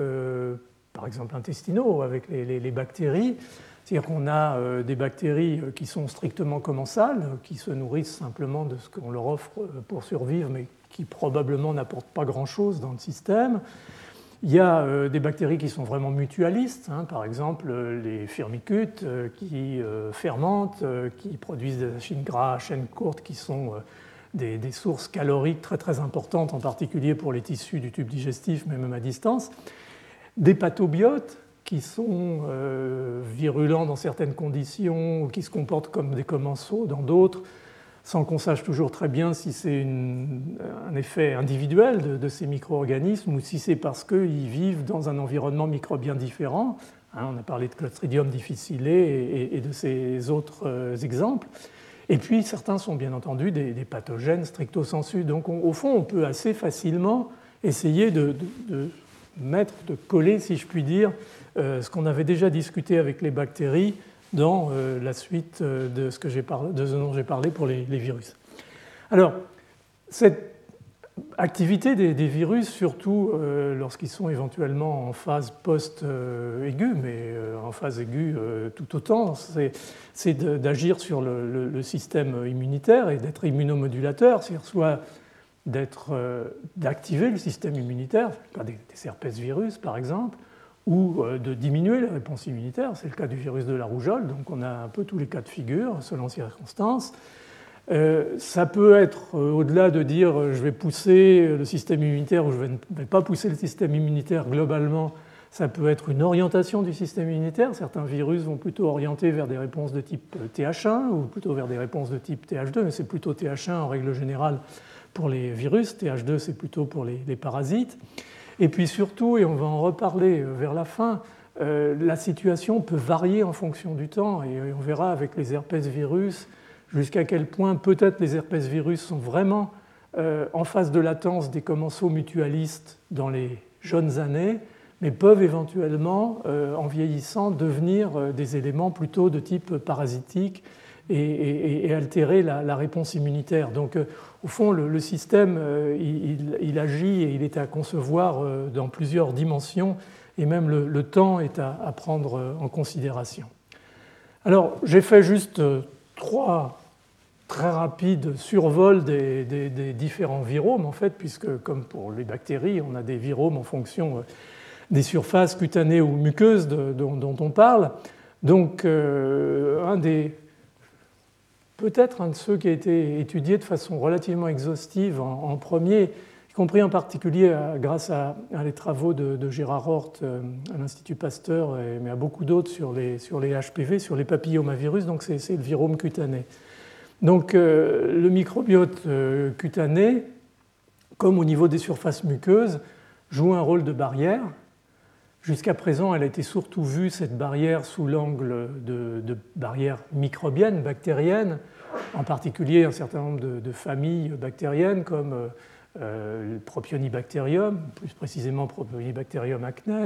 par exemple intestinaux, avec les bactéries. C'est-à-dire qu'on a des bactéries qui sont strictement commensales, qui se nourrissent simplement de ce qu'on leur offre pour survivre, mais qui probablement n'apportent pas grand-chose dans le système. Il y a des bactéries qui sont vraiment mutualistes, par exemple les firmicutes qui fermentent, qui produisent des acides gras à chaîne courte qui sont des sources caloriques très très importantes, en particulier pour les tissus du tube digestif, mais même à distance. Des pathobiotes qui sont virulents dans certaines conditions ou qui se comportent comme des commensaux dans d'autres, sans qu'on sache toujours très bien si c'est un effet individuel de ces micro-organismes ou si c'est parce qu'ils vivent dans un environnement microbien différent. On a parlé de Clostridium difficile et de ces autres exemples. Et puis certains sont bien entendu des pathogènes stricto sensu. Donc au fond, on peut assez facilement essayer de coller, si je puis dire, ce qu'on avait déjà discuté avec les bactéries dans la suite de ce dont j'ai parlé pour les virus. Alors, cette activité des virus, surtout lorsqu'ils sont éventuellement en phase post-aiguë, mais en phase aiguë tout autant, c'est d'agir sur le système immunitaire et d'être immunomodulateur, c'est-à-dire soit d'activer le système immunitaire, c'est le cas des herpès-virus par exemple, ou de diminuer la réponse immunitaire, c'est le cas du virus de la rougeole, donc on a un peu tous les cas de figure selon les circonstances. Ça peut être au-delà de dire je vais pousser le système immunitaire ou je ne vais pas pousser le système immunitaire globalement, ça peut être une orientation du système immunitaire. Certains virus vont plutôt orienter vers des réponses de type Th1 ou plutôt vers des réponses de type Th2, mais c'est plutôt Th1 en règle générale pour les virus, Th2 c'est plutôt pour les parasites. Et puis surtout, et on va en reparler vers la fin, la situation peut varier en fonction du temps et on verra avec les herpès-virus jusqu'à quel point peut-être les herpès-virus sont vraiment en phase de latence des commensaux mutualistes dans les jeunes années, mais peuvent éventuellement, en vieillissant, devenir des éléments plutôt de type parasitique et altérer la réponse immunitaire. Donc, au fond, le système, il agit et il est à concevoir dans plusieurs dimensions, et même le temps est à prendre en considération. Alors, j'ai fait juste 3 très rapides survols des différents viromes, en fait, puisque, comme pour les bactéries, on a des viromes en fonction des surfaces cutanées ou muqueuses dont on parle. Donc, peut-être un de ceux qui a été étudié de façon relativement exhaustive en premier, y compris en particulier grâce à les travaux de Gérard Hort à l'Institut Pasteur, mais à beaucoup d'autres sur les HPV, sur les papillomavirus, donc c'est le virome cutané. Donc le microbiote cutané, comme au niveau des surfaces muqueuses, joue un rôle de barrière. Jusqu'à présent, elle a été surtout vue, cette barrière, sous l'angle de barrière microbienne, bactérienne, en particulier un certain nombre de familles bactériennes comme le Propionibacterium, plus précisément Propionibacterium acnes,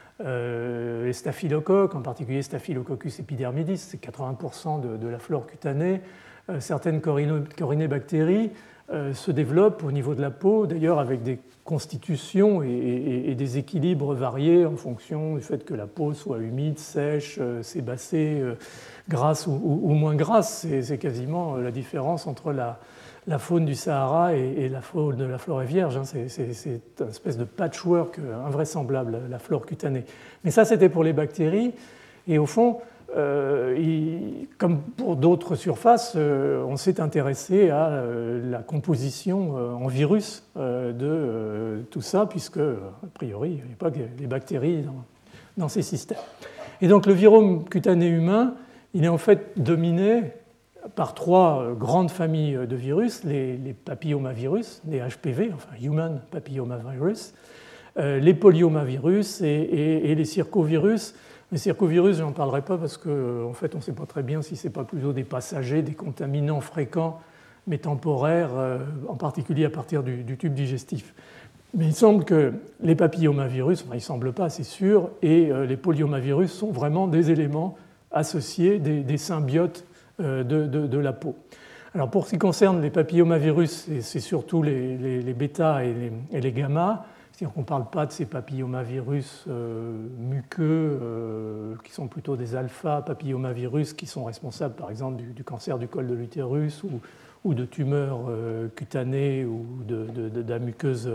les staphylocoques, en particulier Staphylococcus epidermidis, c'est 80% de la flore cutanée. Certaines corinébactéries se développent au niveau de la peau, d'ailleurs avec des constitutions et des équilibres variés en fonction du fait que la peau soit humide, sèche, sébacée, grasse ou moins grasse. C'est quasiment la différence entre la faune du Sahara et la faune de la forêt vierge. C'est une espèce de patchwork invraisemblable, la flore cutanée. Mais ça, c'était pour les bactéries. Et au fond, comme pour d'autres surfaces, on s'est intéressé à la composition en virus de tout ça, puisque, a priori, il n'y avait pas des bactéries dans ces systèmes. Et donc le virome cutané humain, il est en fait dominé par trois grandes familles de virus, les papillomavirus, les HPV, enfin Human Papillomavirus, les polyomavirus et les circovirus. Les circovirus, je n'en parlerai pas parce qu'en fait, on ne sait pas très bien si ce n'est pas plutôt des passagers, des contaminants fréquents, mais temporaires, en particulier à partir du tube digestif. Mais il semble que les papillomavirus, enfin, il ne semble pas, c'est sûr, et les polyomavirus sont vraiment des éléments associés, des symbiotes de la peau. Alors pour ce qui concerne les papillomavirus, c'est surtout les bêta et les gamma. C'est-à-dire qu'on ne parle pas de ces papillomavirus muqueux qui sont plutôt des alpha papillomavirus qui sont responsables par exemple du cancer du col de l'utérus ou de tumeurs cutanées ou de la muqueuse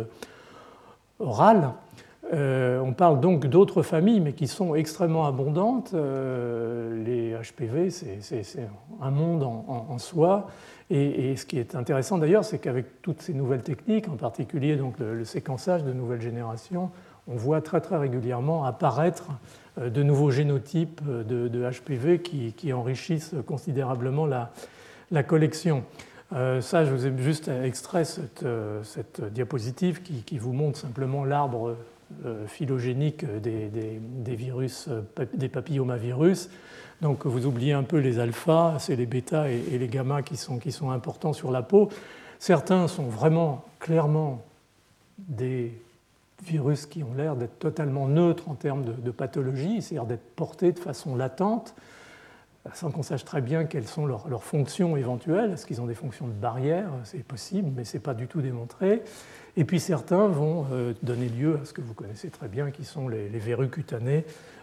orale. On parle donc d'autres familles mais qui sont extrêmement abondantes. Les HPV, c'est un monde en soi. Et ce qui est intéressant d'ailleurs, c'est qu'avec toutes ces nouvelles techniques, en particulier donc le séquençage de nouvelles générations, on voit très très régulièrement apparaître de nouveaux génotypes de HPV qui enrichissent considérablement la collection. Ça, je vous ai juste extrait cette diapositive qui vous montre simplement l'arbre phylogénique des virus, des papillomavirus. Donc vous oubliez un peu les alphas, c'est les bêta et les gamma qui sont importants sur la peau. Certains sont vraiment clairement des virus qui ont l'air d'être totalement neutres en termes de pathologie, c'est-à-dire d'être portés de façon latente, sans qu'on sache très bien quelles sont leurs fonctions éventuelles. Est-ce qu'ils ont des fonctions de barrière? C'est possible, mais ce n'est pas du tout démontré. Et puis certains vont donner lieu à ce que vous connaissez très bien, qui sont les verrues cutanées.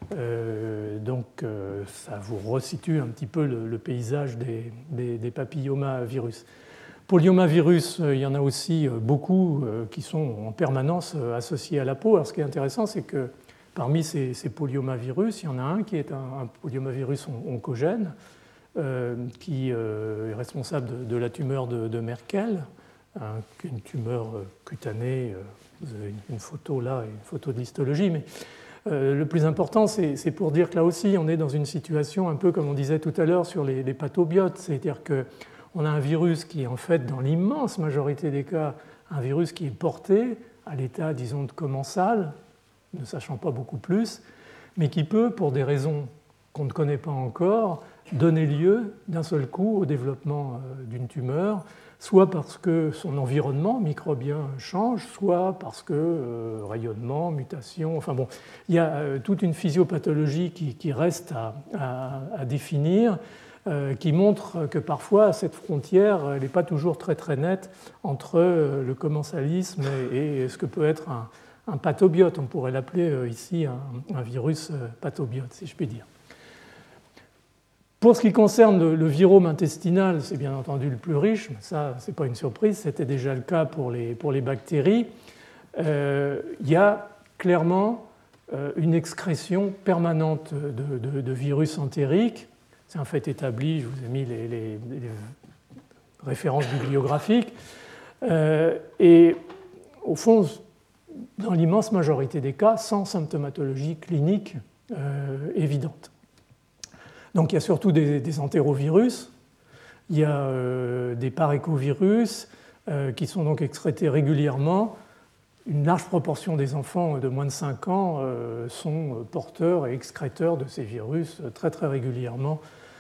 Donc ça vous resitue un petit peu le paysage des papillomavirus. Polyomavirus, il y en a aussi beaucoup qui sont en permanence associés à la peau. Alors ce qui est intéressant, c'est que parmi ces polyomavirus, il y en a un qui est un polyomavirus oncogène qui est responsable de la tumeur de Merkel, une tumeur cutanée. Vous avez une photo là, une photo de l'histologie, mais le plus important, c'est pour dire que là aussi, on est dans une situation un peu comme on disait tout à l'heure sur les pathobiotes, c'est-à-dire qu'on a un virus qui est en fait, dans l'immense majorité des cas, un virus qui est porté à l'état, disons, de commensal, ne sachant pas beaucoup plus, mais qui peut, pour des raisons qu'on ne connaît pas encore, donner lieu d'un seul coup au développement d'une tumeur, soit parce que son environnement microbien change, soit parce que rayonnement, mutation, enfin bon, il y a toute une physiopathologie qui reste à définir, qui montre que parfois cette frontière n'est pas toujours très très nette entre le commensalisme et ce que peut être un pathobiote. On pourrait l'appeler ici un virus pathobiote, si je puis dire. Pour ce qui concerne le virome intestinal, c'est bien entendu le plus riche, mais ça, ce n'est pas une surprise, c'était déjà le cas pour les bactéries. Il y a clairement une excrétion permanente de virus entériques. C'est un fait établi, je vous ai mis les références bibliographiques. Et au fond, dans l'immense majorité des cas, sans symptomatologie clinique évidente. Donc il y a surtout des entérovirus, il y a des paréchovirus qui sont donc excrétés régulièrement une large proportion des enfants de moins de 5 ans sont porteurs et excréteurs de ces virus très très régulièrement,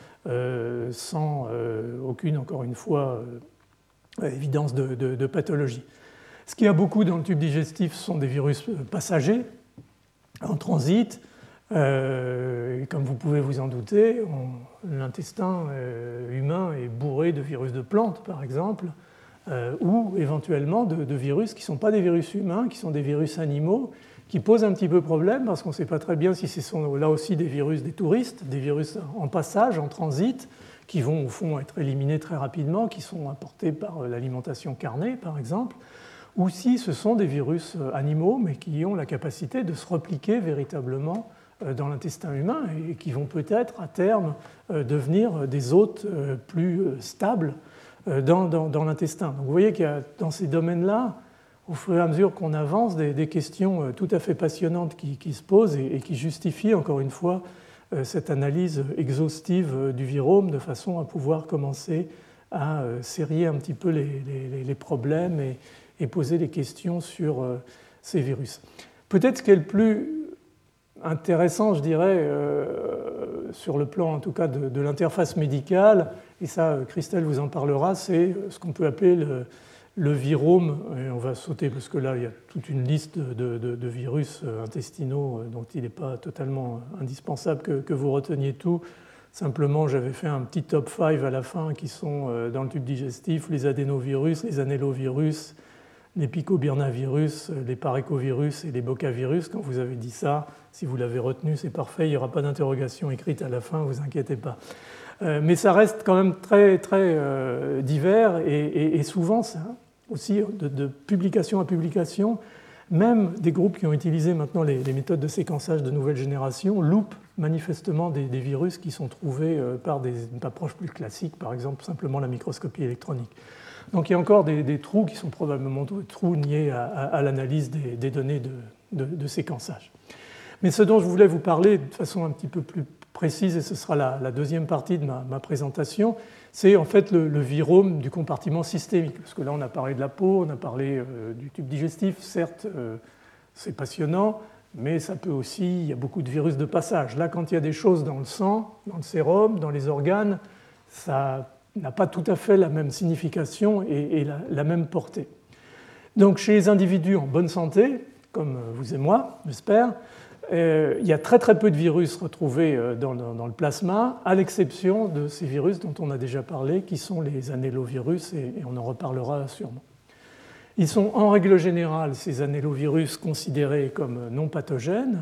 sans aucune, encore une fois, évidence de pathologie. Ce qu'il y a beaucoup dans le tube digestif sont des virus passagers, en transit. Comme vous pouvez vous en douter, l'intestin humain est bourré de virus de plantes, par exemple, ou éventuellement de virus qui ne sont pas des virus humains, qui sont des virus animaux, qui posent un petit peu problème parce qu'on ne sait pas très bien si ce sont là aussi des virus des touristes, des virus en passage, en transit, qui vont au fond être éliminés très rapidement, qui sont apportés par l'alimentation carnée, par exemple, ou si ce sont des virus animaux, mais qui ont la capacité de se repliquer véritablement dans l'intestin humain et qui vont peut-être à terme devenir des hôtes plus stables dans l'intestin. Donc vous voyez qu'il y a dans ces domaines-là, au fur et à mesure qu'on avance, des questions tout à fait passionnantes qui se posent et qui justifient encore une fois cette analyse exhaustive du virome de façon à pouvoir commencer à sérier un petit peu les problèmes et poser des questions sur ces virus. Peut-être ce qui est le plus intéressant, je dirais, sur le plan en tout cas de l'interface médicale, et ça Christelle vous en parlera, c'est ce qu'on peut appeler le virome, et on va sauter parce que là il y a toute une liste de virus intestinaux dont il n'est pas totalement indispensable que vous reteniez tout. Simplement, j'avais fait un petit top 5 à la fin qui sont dans le tube digestif, les adénovirus, les anélovirus, les picobirnavirus, les paréchovirus et les bocavirus. Quand vous avez dit ça, si vous l'avez retenu, c'est parfait, il n'y aura pas d'interrogation écrite à la fin, ne vous inquiétez pas. Mais ça reste quand même très, très divers et souvent, ça, aussi de publication à publication, même des groupes qui ont utilisé maintenant les méthodes de séquençage de nouvelle génération loupent manifestement des virus qui sont trouvés par une approche plus classique, par exemple simplement la microscopie électronique. Donc il y a encore des trous qui sont probablement des trous liés à l'analyse des données de séquençage. Mais ce dont je voulais vous parler de façon un petit peu plus précise, et ce sera la deuxième partie de ma présentation, c'est en fait le virome du compartiment systémique. Parce que là, on a parlé de la peau, on a parlé du tube digestif, certes, c'est passionnant, mais ça peut aussi, il y a beaucoup de virus de passage. Là, quand il y a des choses dans le sang, dans le sérum, dans les organes, ça n'a pas tout à fait la même signification et la même portée. Donc, chez les individus en bonne santé, comme vous et moi, j'espère, il y a très très peu de virus retrouvés dans le plasma, à l'exception de ces virus dont on a déjà parlé, qui sont les anélovirus, et on en reparlera sûrement. Ils sont en règle générale, ces anélovirus, considérés comme non pathogènes,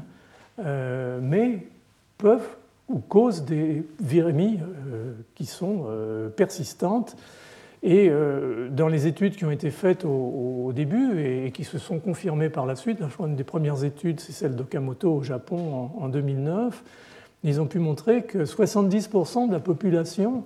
mais peuvent ou causent des virémies qui sont persistantes. Et dans les études qui ont été faites au début et qui se sont confirmées par la suite, je crois une des premières études, c'est celle d'Okamoto au Japon en 2009, ils ont pu montrer que 70% de la population,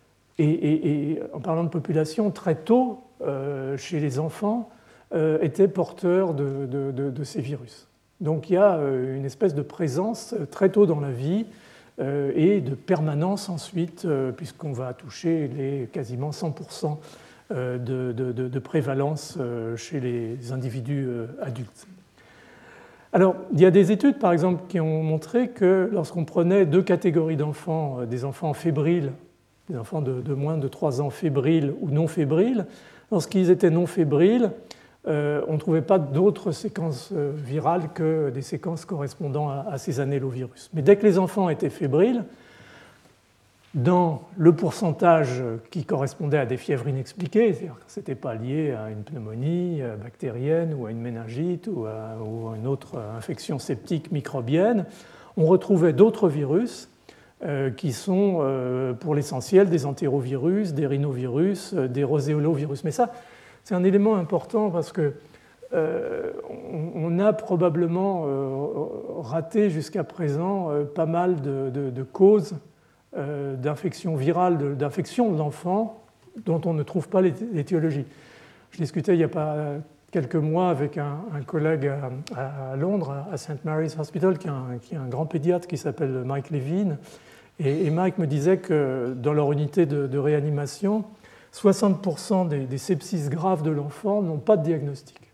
et en parlant de population, très tôt chez les enfants, étaient porteurs de ces virus. Donc il y a une espèce de présence très tôt dans la vie et de permanence ensuite, puisqu'on va toucher les quasiment 100% de prévalence chez les individus adultes. Alors, il y a des études, par exemple, qui ont montré que lorsqu'on prenait deux catégories d'enfants, des enfants fébriles, des enfants de moins de 3 ans fébriles ou non fébriles, lorsqu'ils étaient non fébriles, on ne trouvait pas d'autres séquences virales que des séquences correspondant à ces anélovirus. Mais dès que les enfants étaient fébriles, dans le pourcentage qui correspondait à des fièvres inexpliquées, c'est-à-dire que ce n'était pas lié à une pneumonie bactérienne ou à une méningite ou à une autre infection septique microbienne, on retrouvait d'autres virus qui sont pour l'essentiel des entérovirus, des rhinovirus, des roséolovirus. Mais ça, c'est un élément important parce qu'on a probablement raté jusqu'à présent pas mal de causes d'infections virales, d'infections de l'enfant dont on ne trouve pas l'étiologie. Je discutais il n'y a pas quelques mois avec un collègue à Londres, à St. Mary's Hospital, qui est un grand pédiatre qui s'appelle Mike Levine. Et Mike me disait que dans leur unité de réanimation, 60% des sepsis graves de l'enfant n'ont pas de diagnostic.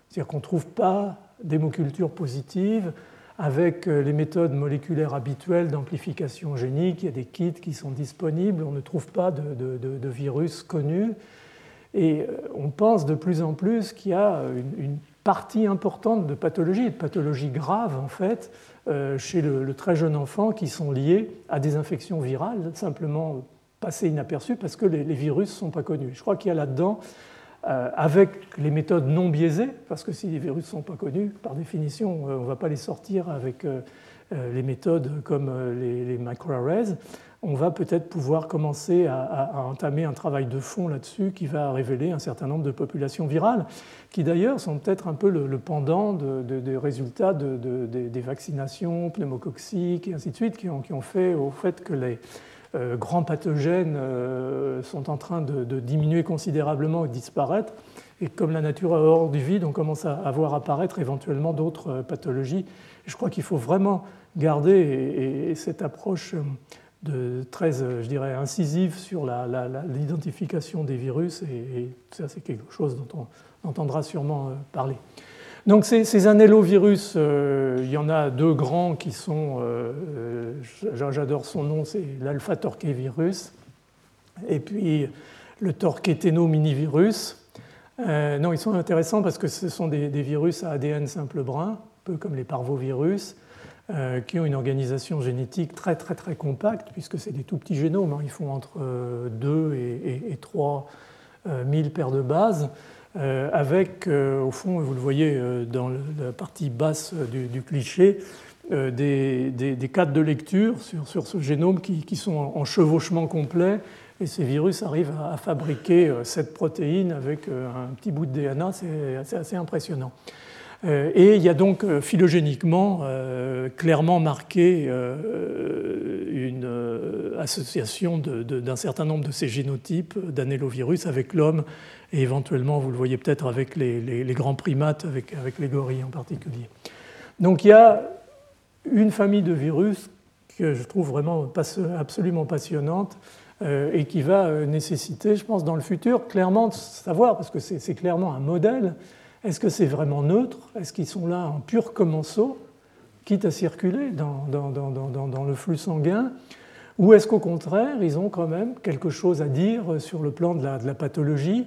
C'est-à-dire qu'on ne trouve pas d'hémoculture positive avec les méthodes moléculaires habituelles d'amplification génique. Il y a des kits qui sont disponibles, on ne trouve pas de virus connus. Et on pense de plus en plus qu'il y a une partie importante de pathologies graves en fait, chez le très jeune enfant qui sont liées à des infections virales, simplement passées inaperçues parce que les virus ne sont pas connus. Je crois qu'il y a là-dedans, avec les méthodes non biaisées, parce que si les virus ne sont pas connus, par définition, on ne va pas les sortir avec les méthodes comme les microarrays, on va peut-être pouvoir commencer à entamer un travail de fond là-dessus qui va révéler un certain nombre de populations virales, qui d'ailleurs sont peut-être un peu le pendant des résultats des vaccinations pneumococciques et ainsi de suite, qui ont fait au fait que les grands pathogènes sont en train de diminuer considérablement et de disparaître. Et comme la nature est hors du vide, on commence à voir apparaître éventuellement d'autres pathologies. Et je crois qu'il faut vraiment garder cette approche très, je dirais, incisive sur l'identification des virus. Et ça, c'est quelque chose dont on entendra sûrement parler. Donc ces annélovirus, il y en a deux grands qui sont, j'adore son nom, c'est l'alpha-torquévirus et puis le torquéténominivirus. Non, ils sont intéressants parce que ce sont des virus à ADN simple brun, un peu comme les parvovirus, qui ont une organisation génétique très très très compacte puisque c'est des tout petits génomes, hein, ils font entre 2 et 3 000 paires de bases. Avec, au fond, vous le voyez dans la partie basse du cliché, des cadres de lecture sur ce génome qui sont en chevauchement complet, et ces virus arrivent à fabriquer cette protéine avec un petit bout de DNA, c'est assez impressionnant. Et il y a donc phylogéniquement clairement marqué une association d'un certain nombre de ces génotypes d'annélovirus avec l'homme et éventuellement, vous le voyez peut-être avec les grands primates, avec les gorilles en particulier. Donc il y a une famille de virus que je trouve vraiment absolument passionnante et qui va nécessiter, je pense, dans le futur, clairement de savoir, parce que c'est clairement un modèle, est-ce que c'est vraiment neutre? Est-ce qu'ils sont là en pur commensaux, quitte à circuler dans le flux sanguin? Ou est-ce qu'au contraire, ils ont quand même quelque chose à dire sur le plan de la pathologie?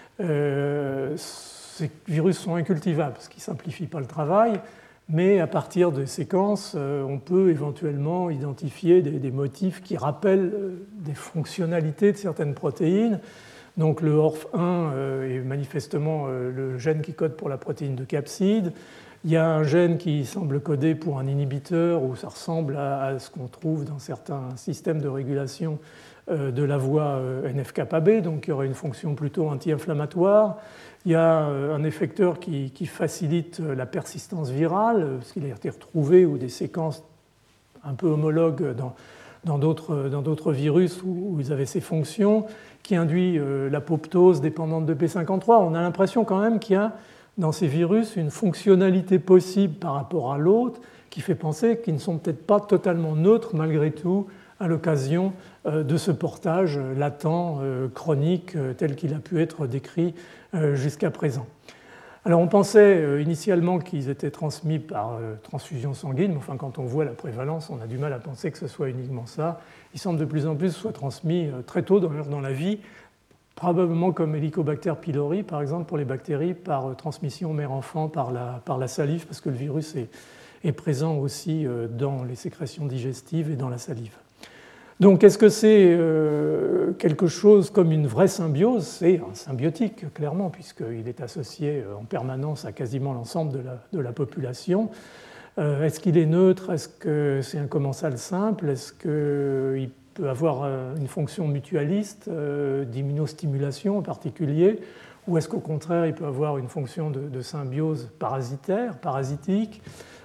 Ces virus sont incultivables, ce qui ne simplifie pas le travail, mais à partir de séquences, on peut éventuellement identifier des motifs qui rappellent des fonctionnalités de certaines protéines. Donc le HORF1 est manifestement le gène qui code pour la protéine de capside. Il y a un gène qui semble coder pour un inhibiteur, où ça ressemble à ce qu'on trouve dans certains systèmes de régulation de la voie NF-κB, donc il y aurait une fonction plutôt anti-inflammatoire. Il y a un effecteur qui facilite la persistance virale, parce qu'il a été retrouvé, ou des séquences un peu homologues dans d'autres virus où ils avaient ces fonctions, qui induit l'apoptose dépendante de P53. On a l'impression quand même qu'il y a dans ces virus une fonctionnalité possible par rapport à l'autre qui fait penser qu'ils ne sont peut-être pas totalement neutres malgré tout à l'occasion de ce portage latent, chronique, tel qu'il a pu être décrit jusqu'à présent. Alors on pensait initialement qu'ils étaient transmis par transfusion sanguine, mais enfin quand on voit la prévalence, on a du mal à penser que ce soit uniquement ça. Il semble de plus en plus soit transmis très tôt dans la vie, probablement comme Helicobacter pylori, par exemple pour les bactéries, par transmission mère-enfant par la salive, parce que le virus est présent aussi dans les sécrétions digestives et dans la salive. Donc est-ce que c'est quelque chose comme une vraie symbiose? C'est un symbiotique, clairement, puisqu'il est associé en permanence à quasiment l'ensemble de la population. Est-ce qu'il est neutre? Est-ce que c'est un commensal simple? Est-ce qu'il peut avoir une fonction mutualiste, d'immunostimulation en particulier? Ou est-ce qu'au contraire, il peut avoir une fonction de symbiose parasitique?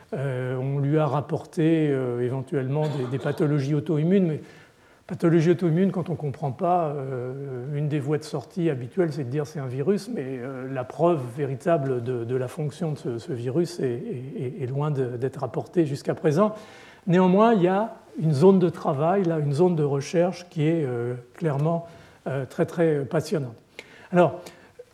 On lui a rapporté éventuellement des pathologies auto-immunes, mais pathologie auto-immune, quand on ne comprend pas, une des voies de sortie habituelles, c'est de dire c'est un virus, mais la preuve véritable de la fonction de ce virus est loin d'être apportée jusqu'à présent. Néanmoins, il y a une zone de travail, là, une zone de recherche qui est clairement très très passionnante. Alors,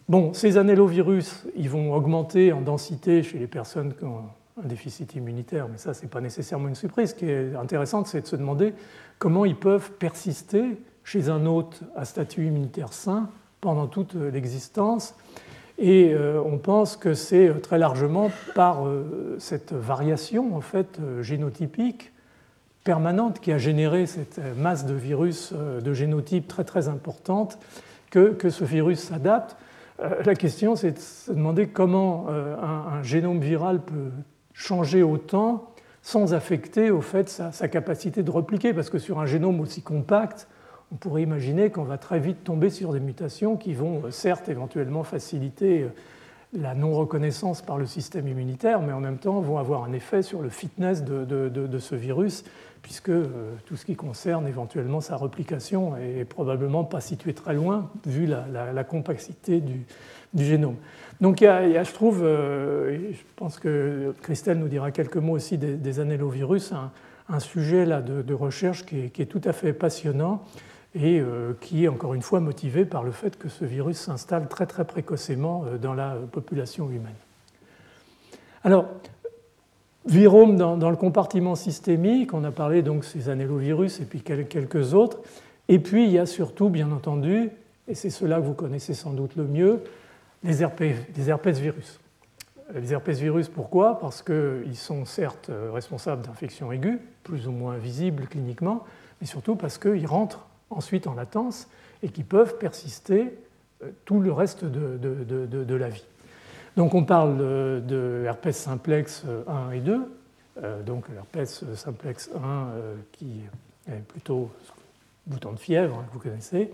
Bon, ces annélovirus, ils vont augmenter en densité chez les personnes qui ont un déficit immunitaire, mais ça, ce n'est pas nécessairement une surprise. Ce qui est intéressant, c'est de se demander comment ils peuvent persister chez un hôte à statut immunitaire sain pendant toute l'existence. Et on pense que c'est très largement par cette variation en fait, génotypique permanente qui a généré cette masse de virus de génotype très très importante que ce virus s'adapte. La question, c'est de se demander comment un génome viral peut changer autant sans affecter au fait sa capacité de repliquer, parce que sur un génome aussi compact, on pourrait imaginer qu'on va très vite tomber sur des mutations qui vont certes éventuellement faciliter la non-reconnaissance par le système immunitaire, mais en même temps vont avoir un effet sur le fitness de ce virus, puisque tout ce qui concerne éventuellement sa replication est probablement pas situé très loin, vu la complexité du génome. Donc il y a, je trouve, et je pense que Christelle nous dira quelques mots aussi des annélovirus, un sujet là de recherche qui est tout à fait passionnant et qui est encore une fois motivé par le fait que ce virus s'installe très très précocement dans la population humaine. Alors, virome dans le compartiment systémique, on a parlé donc de ces annélovirus et puis quelques autres, et puis il y a surtout, bien entendu, et c'est cela que vous connaissez sans doute le mieux, les herpès virus. Les herpès virus, pourquoi? Parce qu'ils sont certes responsables d'infections aiguës, plus ou moins visibles cliniquement, mais surtout parce qu'ils rentrent ensuite en latence et qui peuvent persister tout le reste de la vie. Donc on parle de herpès simplex 1 et 2, donc l'herpès simplex 1 qui est plutôt bouton de fièvre, que vous connaissez,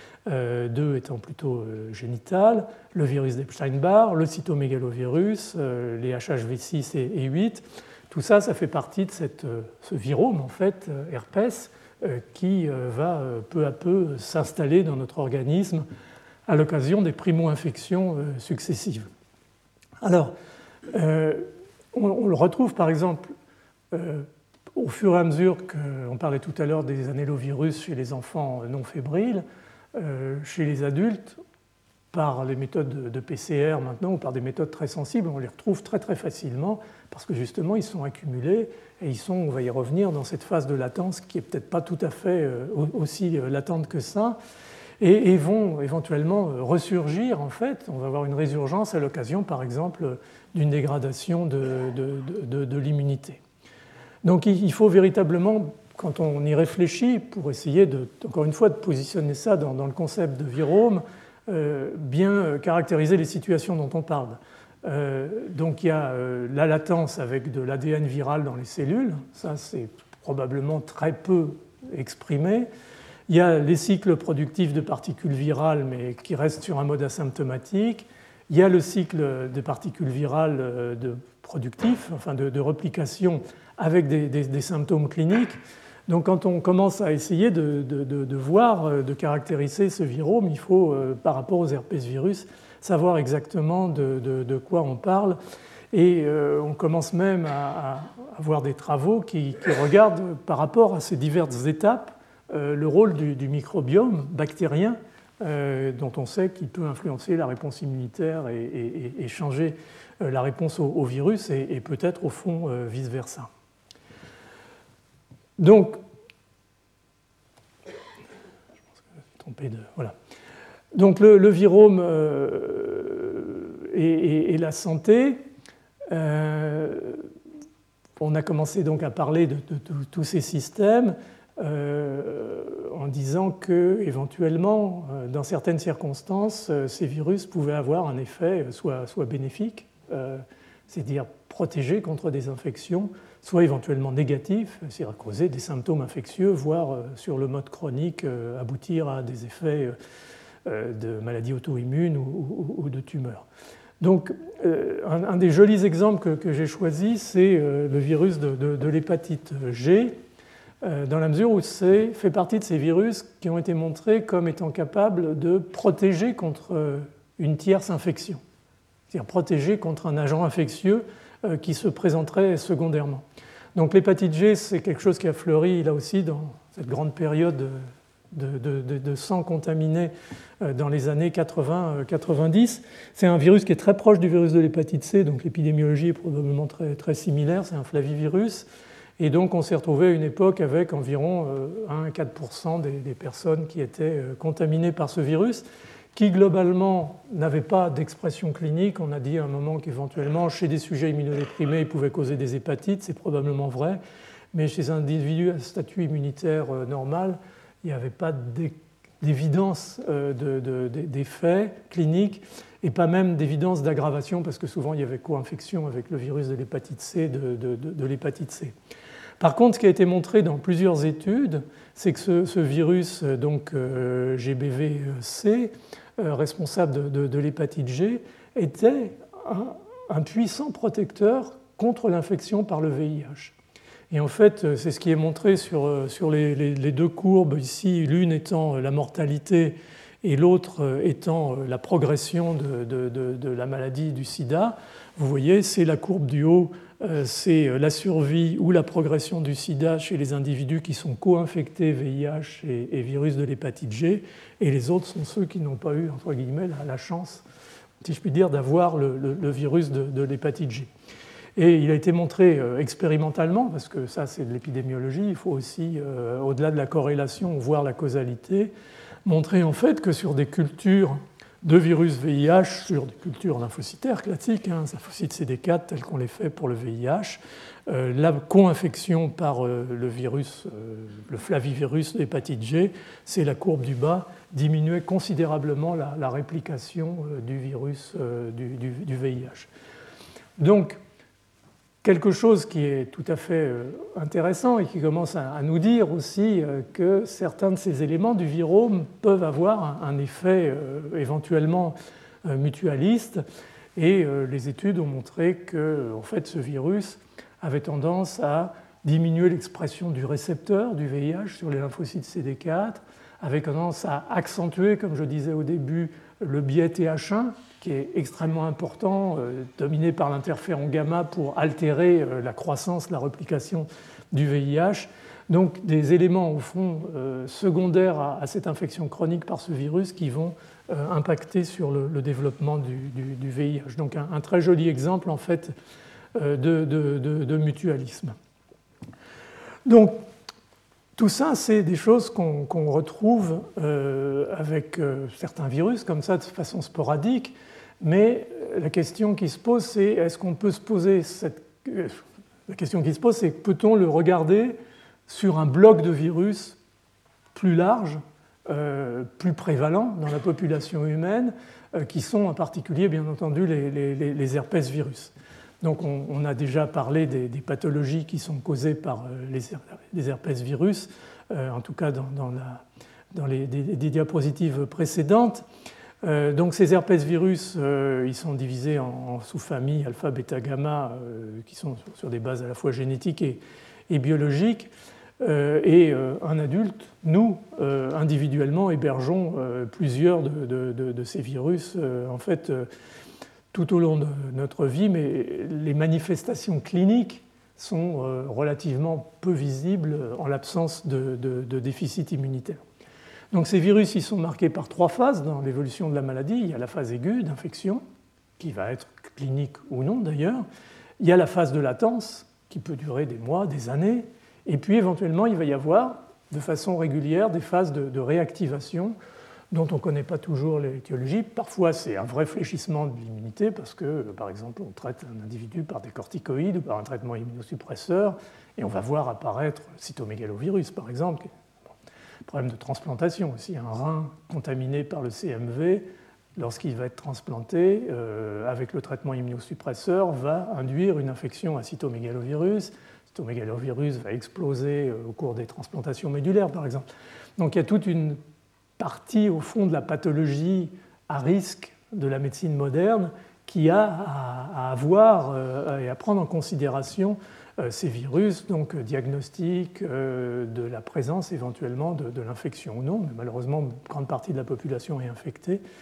2 étant plutôt génital, le virus d'Epstein-Barr, le cytomégalovirus, les HHV6 et 8, tout ça, ça fait partie de ce virome, en fait, herpès, qui va peu à peu s'installer dans notre organisme à l'occasion des primo-infections successives. Alors, on le retrouve par exemple au fur et à mesure qu'on parlait tout à l'heure des annélovirus chez les enfants non fébriles, chez les adultes, par les méthodes de PCR maintenant ou par des méthodes très sensibles, on les retrouve très très facilement parce que justement ils sont accumulés et ils sont, on va y revenir, dans cette phase de latence qui n'est peut-être pas tout à fait aussi latente que ça et vont éventuellement ressurgir en fait. On va avoir une résurgence à l'occasion par exemple d'une dégradation de l'immunité. Donc il faut véritablement, quand on y réfléchit, pour essayer encore une fois de positionner ça dans le concept de virome, bien caractériser les situations dont on parle. Donc il y a la latence avec de l'ADN viral dans les cellules, ça c'est probablement très peu exprimé. Il y a les cycles productifs de particules virales, mais qui restent sur un mode asymptomatique. Il y a le cycle de particules virales productifs, enfin de replication avec des symptômes cliniques. Donc quand on commence à essayer de voir, de caractériser ce virome, il faut, par rapport aux herpès virus, savoir exactement de quoi on parle. Et on commence même à avoir des travaux qui regardent, par rapport à ces diverses étapes, le rôle du microbiome bactérien, dont on sait qu'il peut influencer la réponse immunitaire et changer la réponse au virus, et peut-être au fond vice-versa. Donc, je pense que je vais tromper de. Voilà. Donc le virome et la santé. On a commencé donc à parler de tous ces systèmes en disant que, éventuellement, dans certaines circonstances, ces virus pouvaient avoir un effet soit bénéfique, c'est-à-dire protéger contre des infections, soit éventuellement négatif, c'est-à-dire causer des symptômes infectieux, voire sur le mode chronique aboutir à des effets de maladies auto-immunes ou de tumeurs. Donc, un des jolis exemples que j'ai choisi, c'est le virus de l'hépatite G, dans la mesure où fait partie de ces virus qui ont été montrés comme étant capables de protéger contre une tierce infection, c'est-à-dire protéger contre un agent infectieux qui se présenterait secondairement. Donc l'hépatite G, c'est quelque chose qui a fleuri là aussi dans cette grande période de sang contaminé dans les années 80-90. C'est un virus qui est très proche du virus de l'hépatite C, donc l'épidémiologie est probablement très, très similaire, c'est un flavivirus. Et donc on s'est retrouvé à une époque avec environ 1 à 4% des personnes qui étaient contaminées par ce virus, qui globalement n'avaient pas d'expression clinique. On a dit à un moment qu'éventuellement chez des sujets immunodéprimés, ils pouvaient causer des hépatites, c'est probablement vrai, mais chez un individu à statut immunitaire normal, il n'y avait pas d'évidence d'effet clinique et pas même d'évidence d'aggravation, parce que souvent il y avait co-infection avec le virus de l'hépatite C, de l'hépatite C. Par contre, ce qui a été montré dans plusieurs études, c'est que ce virus, donc GBV-C, responsable de l'hépatite G, était un puissant protecteur contre l'infection par le VIH. Et en fait, c'est ce qui est montré sur les deux courbes ici, l'une étant la mortalité et l'autre étant la progression de la maladie du sida. Vous voyez, c'est la courbe du haut, c'est la survie ou la progression du sida chez les individus qui sont co-infectés VIH et virus de l'hépatite G, et les autres sont ceux qui n'ont pas eu, entre guillemets, la chance, si je puis dire, d'avoir le virus de l'hépatite G. Et il a été montré expérimentalement, parce que ça c'est de l'épidémiologie, il faut aussi, au-delà de la corrélation, voir la causalité, montrer en fait que sur des cultures de virus VIH, sur des cultures lymphocytaires classiques, lymphocytes CD4 tels qu'on les fait pour le VIH, la co-infection par le virus, le flavivirus de l'hépatite G, c'est la courbe du bas, diminuait considérablement la réplication du virus du VIH. Donc, quelque chose qui est tout à fait intéressant et qui commence à nous dire aussi que certains de ces éléments du virome peuvent avoir un effet éventuellement mutualiste. Et les études ont montré que en fait, ce virus avait tendance à diminuer l'expression du récepteur du VIH sur les lymphocytes CD4, avait tendance à accentuer, comme je disais au début, le biais TH1, qui est extrêmement important, dominé par l'interféron gamma pour altérer la croissance, la réplication du VIH. Donc des éléments au fond secondaires à cette infection chronique par ce virus qui vont impacter sur le développement du VIH. Donc un très joli exemple en fait de mutualisme. Donc tout ça, c'est des choses qu'on retrouve avec certains virus comme ça de façon sporadique. Mais la question qui se pose, c'est est-ce qu'on peut se poser la question qui se pose, c'est peut-on le regarder sur un bloc de virus plus large, plus prévalent dans la population humaine, qui sont en particulier, bien entendu, les herpès virus. Donc on a déjà parlé des pathologies qui sont causées par les herpès virus, en tout cas dans les diapositives précédentes. Donc ces herpès virus, ils sont divisés en sous-familles alpha, bêta, gamma, qui sont sur des bases à la fois génétiques et biologiques. Et un adulte, nous, individuellement, hébergeons plusieurs de ces virus, en fait, tout au long de notre vie, mais les manifestations cliniques sont relativement peu visibles en l'absence de déficit immunitaire. Donc ces virus, ils sont marqués par 3 phases dans l'évolution de la maladie. Il y a la phase aiguë d'infection, qui va être clinique ou non d'ailleurs. Il y a la phase de latence, qui peut durer des mois, des années. Et puis éventuellement, il va y avoir de façon régulière des phases de réactivation dont on ne connaît pas toujours l'étiologie. Parfois, c'est un vrai fléchissement de l'immunité parce que, par exemple, on traite un individu par des corticoïdes ou par un traitement immunosuppresseur et on va voir apparaître le cytomégalovirus, par exemple. Problème de transplantation aussi. Un rein contaminé par le CMV, lorsqu'il va être transplanté, avec le traitement immunosuppresseur, va induire une infection à cytomégalovirus. Le cytomégalovirus va exploser au cours des transplantations médulaires, par exemple. Donc il y a toute une partie, au fond, de la pathologie à risque de la médecine moderne qui a à avoir et à prendre en considération ces virus, donc diagnostic de la présence éventuellement de l'infection ou non, mais malheureusement, une grande partie de la population est infectée.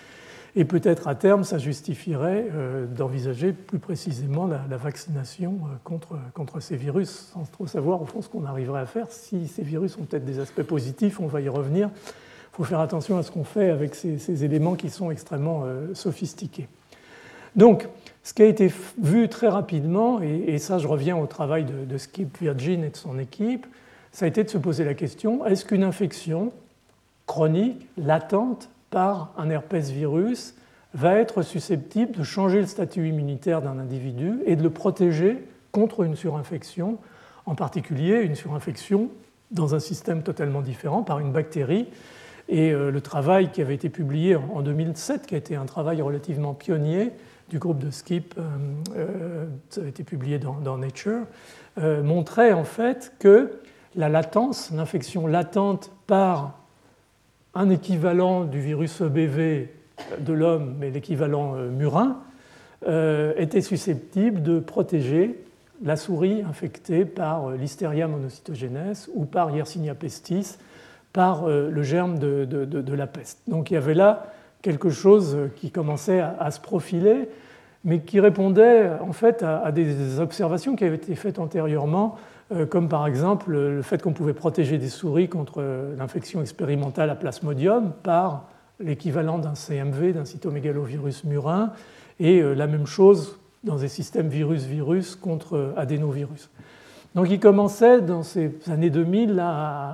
Et peut-être à terme, ça justifierait d'envisager plus précisément la vaccination contre ces virus, sans trop savoir au fond ce qu'on arriverait à faire. Si ces virus ont peut-être des aspects positifs, on va y revenir. Il faut faire attention à ce qu'on fait avec ces éléments qui sont extrêmement sophistiqués. Donc, ce qui a été vu très rapidement, et ça je reviens au travail de Skip Virgin et de son équipe, ça a été de se poser la question, est-ce qu'une infection chronique, latente, par un herpès virus va être susceptible de changer le statut immunitaire d'un individu et de le protéger contre une surinfection, en particulier une surinfection dans un système totalement différent par une bactérie. Et le travail qui avait été publié en 2007, qui a été un travail relativement pionnier du groupe de Skip, ça a été publié dans Nature, montrait en fait que la latence, l'infection latente par un équivalent du virus EBV de l'homme, mais l'équivalent murin, était susceptible de protéger la souris infectée par Listeria monocytogenes ou par Yersinia pestis, par le germe de la peste. Donc il y avait là quelque chose qui commençait à se profiler, mais qui répondait en fait à des observations qui avaient été faites antérieurement, comme par exemple le fait qu'on pouvait protéger des souris contre l'infection expérimentale à Plasmodium par l'équivalent d'un CMV, d'un cytomégalovirus murin, et la même chose dans des systèmes virus-virus contre adénovirus. Donc il commençait dans ces années 2000 à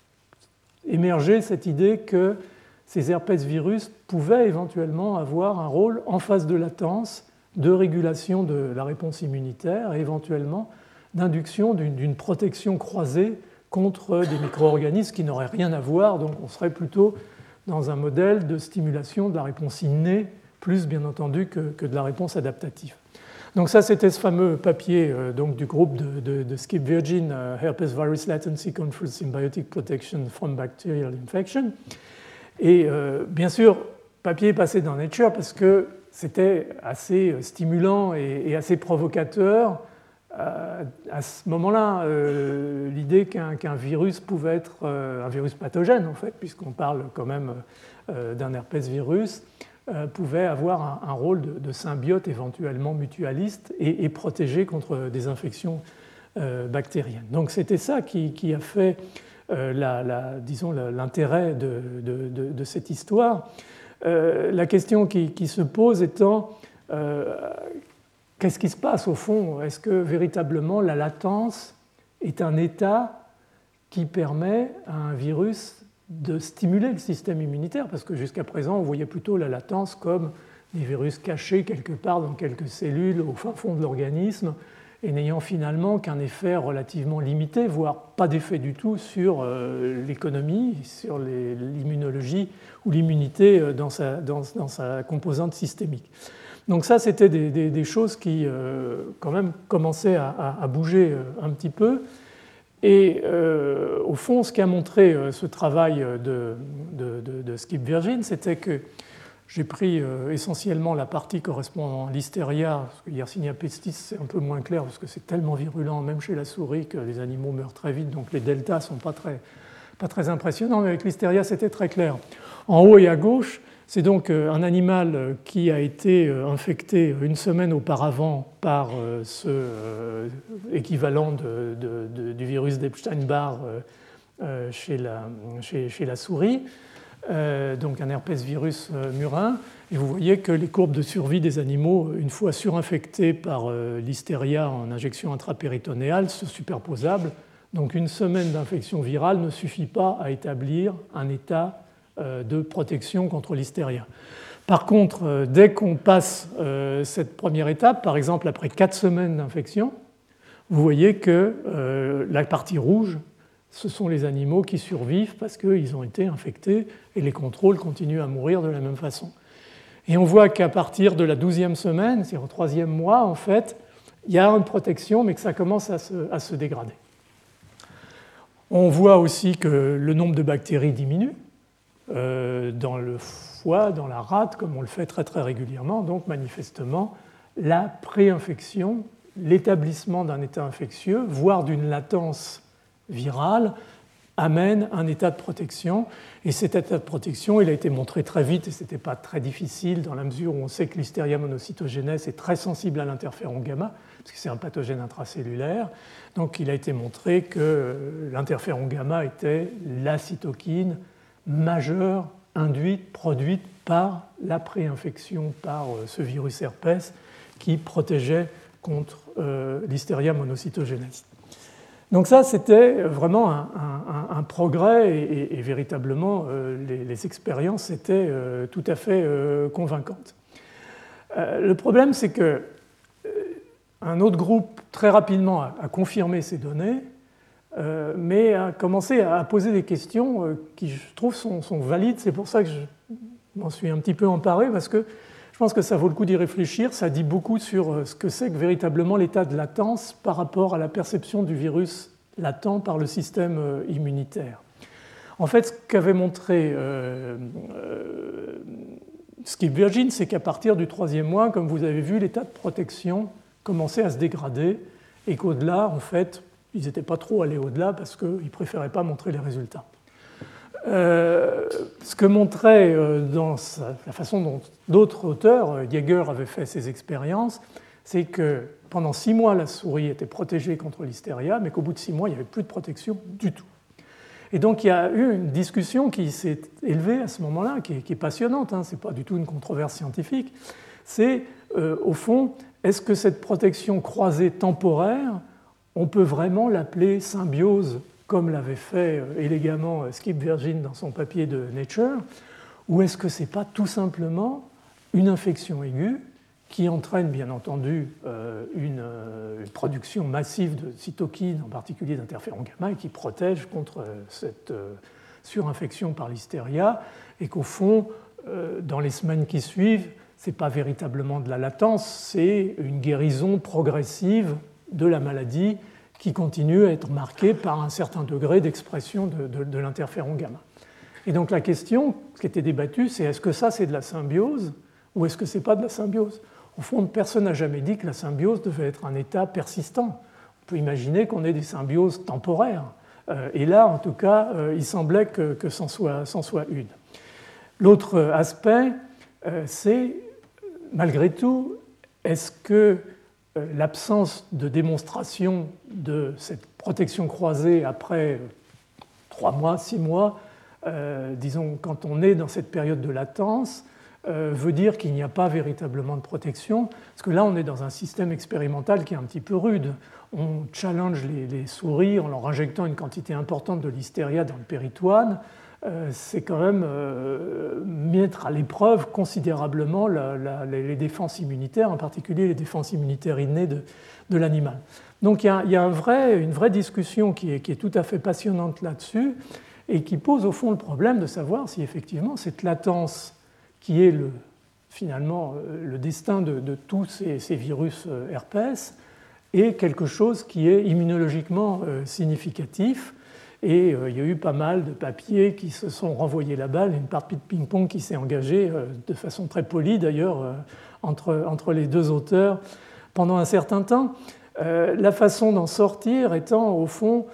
émerger cette idée que ces herpès virus pouvaient éventuellement avoir un rôle en phase de latence, de régulation de la réponse immunitaire et éventuellement d'induction d'une protection croisée contre des micro-organismes qui n'auraient rien à voir. Donc on serait plutôt dans un modèle de stimulation de la réponse innée, plus bien entendu que de la réponse adaptative. Donc ça, c'était ce fameux papier donc, du groupe de Skip Virgin, Herpes Virus Latency Conferred Symbiotic Protection from Bacterial Infection. Et bien sûr, papier est passé dans Nature parce que c'était assez stimulant et assez provocateur. À ce moment-là, l'idée qu'un virus pouvait être un virus pathogène, en fait, puisqu'on parle quand même d'un herpès virus, pouvait avoir un rôle de symbiote éventuellement mutualiste et protéger contre des infections bactériennes. Donc c'était ça qui a fait disons, l'intérêt de cette histoire. La question qui se pose étant qu'est-ce qui se passe au fond? Est-ce que véritablement la latence est un état qui permet à un virus de stimuler le système immunitaire? Parce que jusqu'à présent, on voyait plutôt la latence comme des virus cachés quelque part dans quelques cellules au fin fond de l'organisme et n'ayant finalement qu'un effet relativement limité, voire pas d'effet du tout sur l'économie, sur l'immunologie ou l'immunité dans sa composante systémique. Donc ça, c'était des choses qui, quand même, commençaient à bouger un petit peu. Et au fond, ce qu'a montré ce travail de Skip Virgin, c'était que j'ai pris essentiellement la partie correspondant à l'hystéria, parce que Yersinia pestis, c'est un peu moins clair, parce que c'est tellement virulent, même chez la souris, que les animaux meurent très vite, donc les deltas ne sont pas très impressionnants, mais avec l'hystéria, c'était très clair. En haut et à gauche, c'est donc un animal qui a été infecté une semaine auparavant par ce équivalent du virus d'Epstein-Barr chez la souris, donc un herpès virus murin. Et vous voyez que les courbes de survie des animaux, une fois surinfectés par l'hystéria en injection intrapéritonéale, sont superposables. Donc une semaine d'infection virale ne suffit pas à établir un état de protection contre l'hystéria. Par contre, dès qu'on passe cette première étape, par exemple après 4 semaines d'infection, vous voyez que la partie rouge, ce sont les animaux qui survivent parce qu'ils ont été infectés et les contrôles continuent à mourir de la même façon. Et on voit qu'à partir de la 12e semaine, c'est-à-dire au 3e mois, en fait, il y a une protection, mais que ça commence à se dégrader. On voit aussi que le nombre de bactéries diminue dans le foie, dans la rate, comme on le fait très très régulièrement. Donc manifestement, la préinfection, l'établissement d'un état infectieux, voire d'une latence virale, amène un état de protection. Et cet état de protection, il a été montré très vite, et ce n'était pas très difficile dans la mesure où on sait que l'Listeria monocytogenes est très sensible à l'interféron gamma, parce que c'est un pathogène intracellulaire. Donc il a été montré que l'interféron gamma était la cytokine majeure induite, produite par la préinfection par ce virus herpès qui protégeait contre l'Listeria monocytogenes. Donc ça, c'était vraiment un progrès et véritablement, les expériences étaient tout à fait convaincantes. Le problème, c'est qu'un autre groupe, très rapidement, a confirmé ces données, mais a commencé à poser des questions qui, je trouve, sont valides. C'est pour ça que je m'en suis un petit peu emparé, parce que je pense que ça vaut le coup d'y réfléchir. Ça dit beaucoup sur ce que c'est que véritablement l'état de latence par rapport à la perception du virus latent par le système immunitaire. En fait, ce qu'avait montré Skip Virgin, c'est qu'à partir du 3e mois, comme vous avez vu, l'état de protection commençait à se dégrader et qu'au-delà, en fait, ils n'étaient pas trop allés au-delà parce qu'ils ne préféraient pas montrer les résultats. Ce que montrait dans la façon dont d'autres auteurs, Jaeger avait fait ses expériences, c'est que pendant 6 mois, la souris était protégée contre l'hystéria, mais qu'au bout de 6 mois, il n'y avait plus de protection du tout. Et donc il y a eu une discussion qui s'est élevée à ce moment-là, qui est passionnante, hein, ce n'est pas du tout une controverse scientifique, c'est au fond, est-ce que cette protection croisée temporaire, on peut vraiment l'appeler symbiose, comme l'avait fait élégamment Skip Virgin dans son papier de Nature, ou est-ce que ce n'est pas tout simplement une infection aiguë qui entraîne bien entendu une production massive de cytokines, en particulier d'interféron gamma, et qui protège contre cette surinfection par l'hystéria, et qu'au fond, dans les semaines qui suivent, ce n'est pas véritablement de la latence, c'est une guérison progressive de la maladie qui continue à être marquée par un certain degré d'expression de l'interféron gamma. Et donc la question qui était débattue, c'est est-ce que ça c'est de la symbiose ou est-ce que ce n'est pas de la symbiose ? Au fond, personne n'a jamais dit que la symbiose devait être un état persistant. On peut imaginer qu'on ait des symbioses temporaires. Et là, en tout cas, il semblait que c'en soit une. L'autre aspect, c'est, malgré tout, est-ce que l'absence de démonstration de cette protection croisée après 3 mois, 6 mois, disons, quand on est dans cette période de latence, veut dire qu'il n'y a pas véritablement de protection, parce que là on est dans un système expérimental qui est un petit peu rude. On challenge les souris en leur injectant une quantité importante de l'hystéria dans le péritoine. C'est quand même mettre à l'épreuve considérablement les défenses immunitaires, en particulier les défenses immunitaires innées de l'animal. Donc il y a une vraie discussion qui est tout à fait passionnante là-dessus et qui pose au fond le problème de savoir si effectivement cette latence qui est finalement le destin de tous ces virus herpès, est quelque chose qui est immunologiquement significatif. Et il y a eu pas mal de papiers qui se sont renvoyés la balle, une partie de ping-pong qui s'est engagée de façon très polie d'ailleurs entre les deux auteurs pendant un certain temps. La façon d'en sortir étant au fond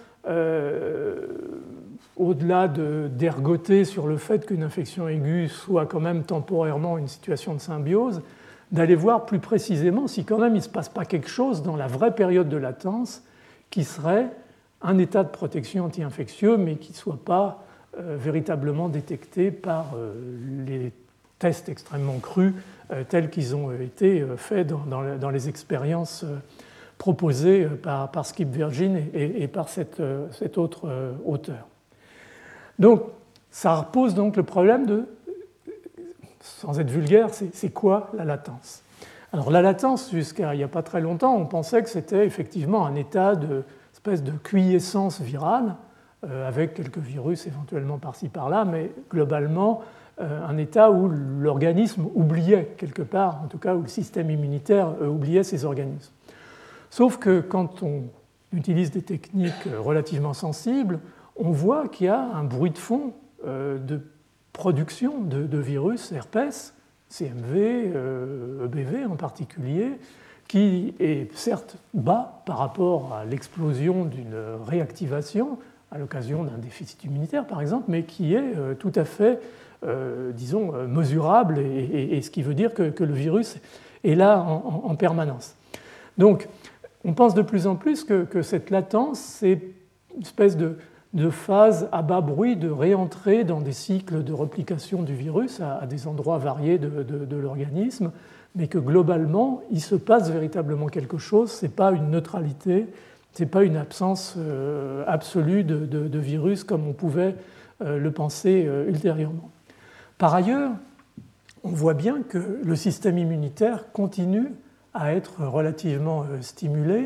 au-delà d'ergoter sur le fait qu'une infection aiguë soit quand même temporairement une situation de symbiose, d'aller voir plus précisément si quand même il ne se passe pas quelque chose dans la vraie période de latence qui serait un état de protection anti-infectieux, mais qui ne soit pas véritablement détecté par les tests extrêmement crus tels qu'ils ont été faits dans les expériences proposées par Skip Virgin et par cet autre auteur. Donc, ça pose donc le problème de, sans être vulgaire, c'est quoi la latence ? Alors la latence, jusqu'à il n'y a pas très longtemps, on pensait que c'était effectivement un état d'espèce de quiescence virale, avec quelques virus éventuellement par-ci par-là, mais globalement un état où l'organisme oubliait quelque part, en tout cas où le système immunitaire oubliait ces organismes. Sauf que quand on utilise des techniques relativement sensibles, on voit qu'il y a un bruit de fond de production de virus herpès, CMV, EBV en particulier, qui est certes bas par rapport à l'explosion d'une réactivation à l'occasion d'un déficit immunitaire par exemple, mais qui est tout à fait, disons, mesurable, et ce qui veut dire que le virus est là en permanence. Donc, on pense de plus en plus que cette latence, c'est une espèce de phase à bas bruit de réentrée dans des cycles de replication du virus à des endroits variés de l'organisme, mais que globalement, il se passe véritablement quelque chose, ce n'est pas une neutralité, ce n'est pas une absence absolue de virus comme on pouvait le penser ultérieurement. Par ailleurs, on voit bien que le système immunitaire continue à être relativement stimulé.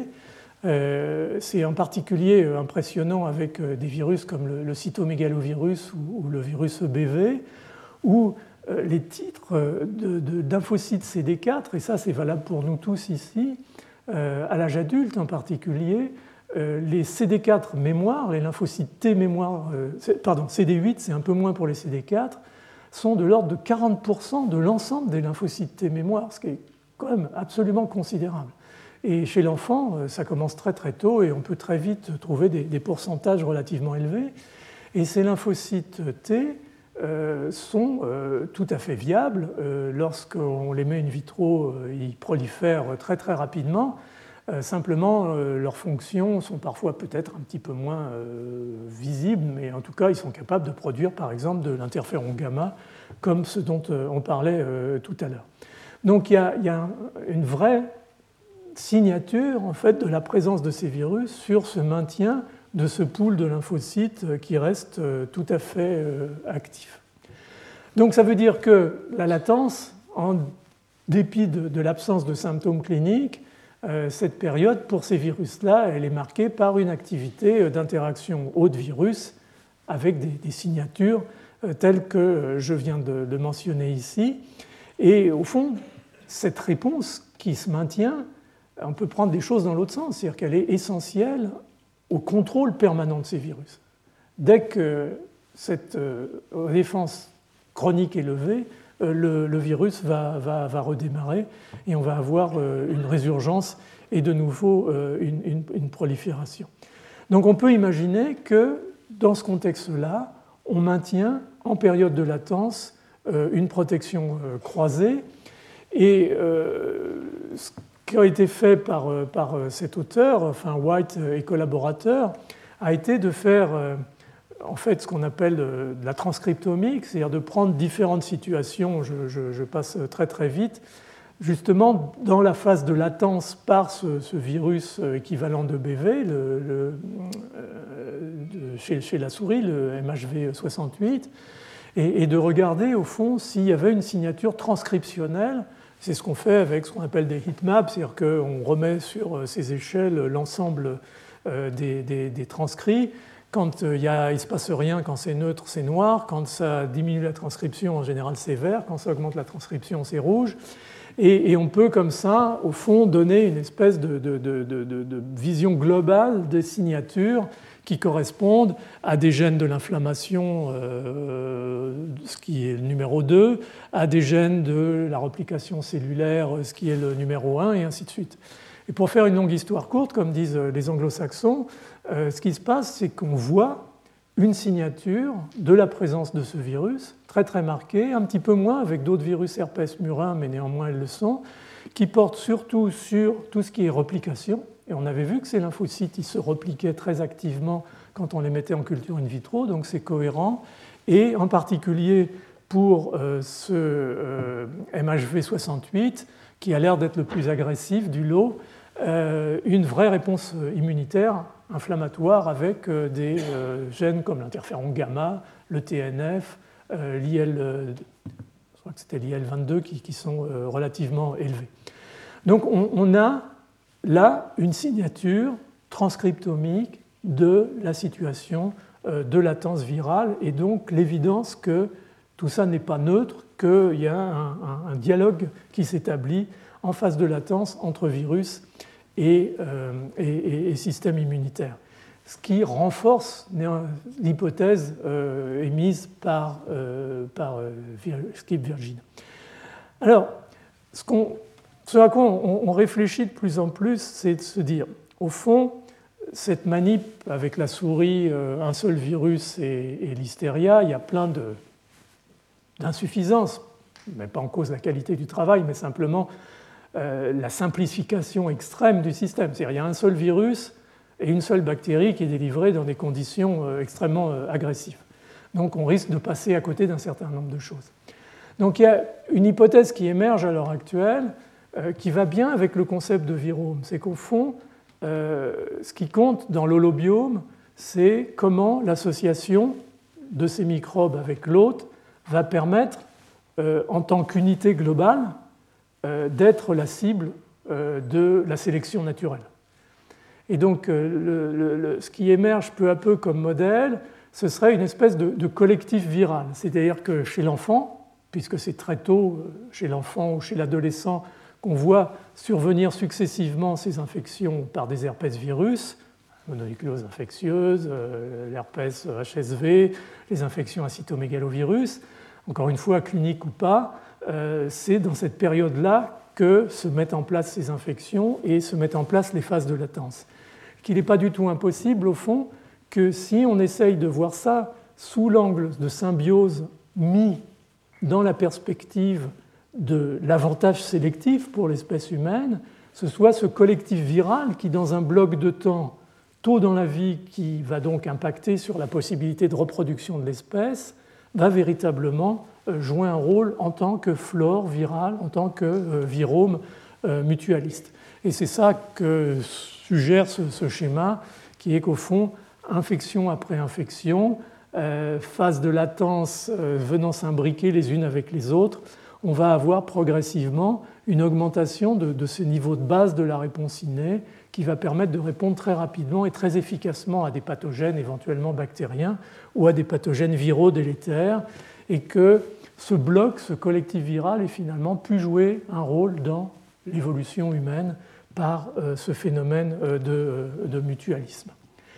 C'est en particulier impressionnant avec des virus comme le cytomégalovirus ou le virus EBV, où les titres d'infocytes CD4, et ça c'est valable pour nous tous ici, à l'âge adulte en particulier, les CD4 mémoire, les lymphocytes T mémoire, pardon, CD8, c'est un peu moins pour les CD4, sont de l'ordre de 40% de l'ensemble des lymphocytes T mémoire, ce qui est quand même absolument considérable. Et chez l'enfant, ça commence très très tôt et on peut très vite trouver des pourcentages relativement élevés. Et ces lymphocytes T sont tout à fait viables. Lorsqu'on les met in vitro, ils prolifèrent très très rapidement. Simplement, leurs fonctions sont parfois peut-être un petit peu moins visibles, mais en tout cas, ils sont capables de produire par exemple de l'interféron gamma, comme ce dont on parlait tout à l'heure. Donc il y a une vraie signature en fait, de la présence de ces virus sur ce maintien de ce pool de lymphocytes qui reste tout à fait actif. Donc ça veut dire que la latence, en dépit de l'absence de symptômes cliniques, cette période, pour ces virus-là, elle est marquée par une activité d'interaction hôte-virus avec des signatures telles que je viens de mentionner ici. Et au fond, cette réponse qui se maintient, on peut prendre des choses dans l'autre sens, c'est-à-dire qu'elle est essentielle au contrôle permanent de ces virus. Dès que cette défense chronique est levée, le virus va redémarrer et on va avoir une résurgence et de nouveau une prolifération. Donc on peut imaginer que dans ce contexte-là, on maintient en période de latence une protection croisée et ce qui a été fait par cet auteur, enfin White et collaborateurs, a été de faire en fait ce qu'on appelle de la transcriptomique, c'est-à-dire de prendre différentes situations, je passe très très vite, justement dans la phase de latence par ce virus équivalent de BV chez la souris, le MHV68, et de regarder au fond s'il y avait une signature transcriptionnelle. C'est ce qu'on fait avec ce qu'on appelle des heatmaps, c'est-à-dire qu'on remet sur ces échelles l'ensemble des transcrits. Quand il ne se passe rien, quand c'est neutre, c'est noir. Quand ça diminue la transcription, en général, c'est vert. Quand ça augmente la transcription, c'est rouge. Et on peut, comme ça, au fond, donner une espèce de vision globale des signatures qui correspondent à des gènes de l'inflammation, ce qui est le numéro 2, à des gènes de la replication cellulaire, ce qui est le numéro 1, et ainsi de suite. Et pour faire une longue histoire courte, comme disent les anglo-saxons, ce qui se passe, c'est qu'on voit une signature de la présence de ce virus, très très marquée, un petit peu moins avec d'autres virus herpès murin, mais néanmoins elles le sont, qui portent surtout sur tout ce qui est replication. Et on avait vu que ces lymphocytes ils se repliquaient très activement quand on les mettait en culture in vitro, donc c'est cohérent. Et en particulier pour ce MHV68, qui a l'air d'être le plus agressif du lot, une vraie réponse immunitaire inflammatoire avec des gènes comme l'interféron gamma, le TNF, l'IL, je crois que c'était l'IL-22 qui sont relativement élevés. Donc on a là une signature transcriptomique de la situation de latence virale et donc l'évidence que tout ça n'est pas neutre, qu'il y a un dialogue qui s'établit en phase de latence entre virus et système immunitaire. Ce qui renforce l'hypothèse émise par Skip Virgin. Alors, ce à quoi on réfléchit de plus en plus, c'est de se dire, au fond, cette manip avec la souris, un seul virus et l'hystéria, il y a plein d'insuffisances, mais pas en cause la qualité du travail, mais simplement la simplification extrême du système. C'est-à-dire qu'il y a un seul virus et une seule bactérie qui est délivrée dans des conditions extrêmement agressives. Donc on risque de passer à côté d'un certain nombre de choses. Donc il y a une hypothèse qui émerge à l'heure actuelle qui va bien avec le concept de virome. C'est qu'au fond, ce qui compte dans l'holobiome, c'est comment l'association de ces microbes avec l'hôte va permettre, en tant qu'unité globale, d'être la cible de la sélection naturelle. Et donc, ce qui émerge peu à peu comme modèle, ce serait une espèce de collectif viral. C'est-à-dire que chez l'enfant, puisque c'est très tôt chez l'enfant ou chez l'adolescent qu'on voit survenir successivement ces infections par des herpès virus, mononucléose infectieuse, l'herpès HSV, les infections à cytomégalovirus, encore une fois, cliniques ou pas, c'est dans cette période-là que se mettent en place ces infections et se mettent en place les phases de latence. Qu'il n'est pas du tout impossible, au fond, que si on essaye de voir ça sous l'angle de symbiose mis dans la perspective de l'avantage sélectif pour l'espèce humaine, ce soit ce collectif viral qui, dans un bloc de temps tôt dans la vie, qui va donc impacter sur la possibilité de reproduction de l'espèce, va véritablement jouer un rôle en tant que flore virale, en tant que virome mutualiste. Et c'est ça que suggère ce schéma, qui est qu'au fond, infection après infection, phase de latence venant s'imbriquer les unes avec les autres, on va avoir progressivement une augmentation de ce niveau de base de la réponse innée qui va permettre de répondre très rapidement et très efficacement à des pathogènes éventuellement bactériens ou à des pathogènes viraux délétères, et que ce bloc, ce collectif viral, est finalement pu jouer un rôle dans l'évolution humaine par ce phénomène de mutualisme.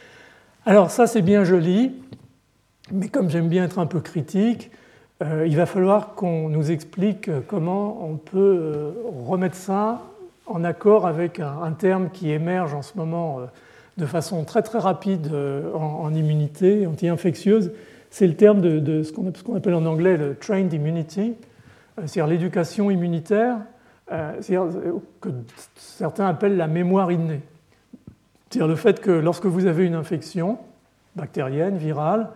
Alors ça, c'est bien joli, mais comme j'aime bien être un peu critique, il va falloir qu'on nous explique comment on peut remettre ça en accord avec un terme qui émerge en ce moment de façon très très rapide en immunité anti-infectieuse. C'est le terme de ce qu'on appelle en anglais le trained immunity, c'est-à-dire l'éducation immunitaire, c'est-à-dire que certains appellent la mémoire innée. C'est-à-dire le fait que lorsque vous avez une infection bactérienne, virale,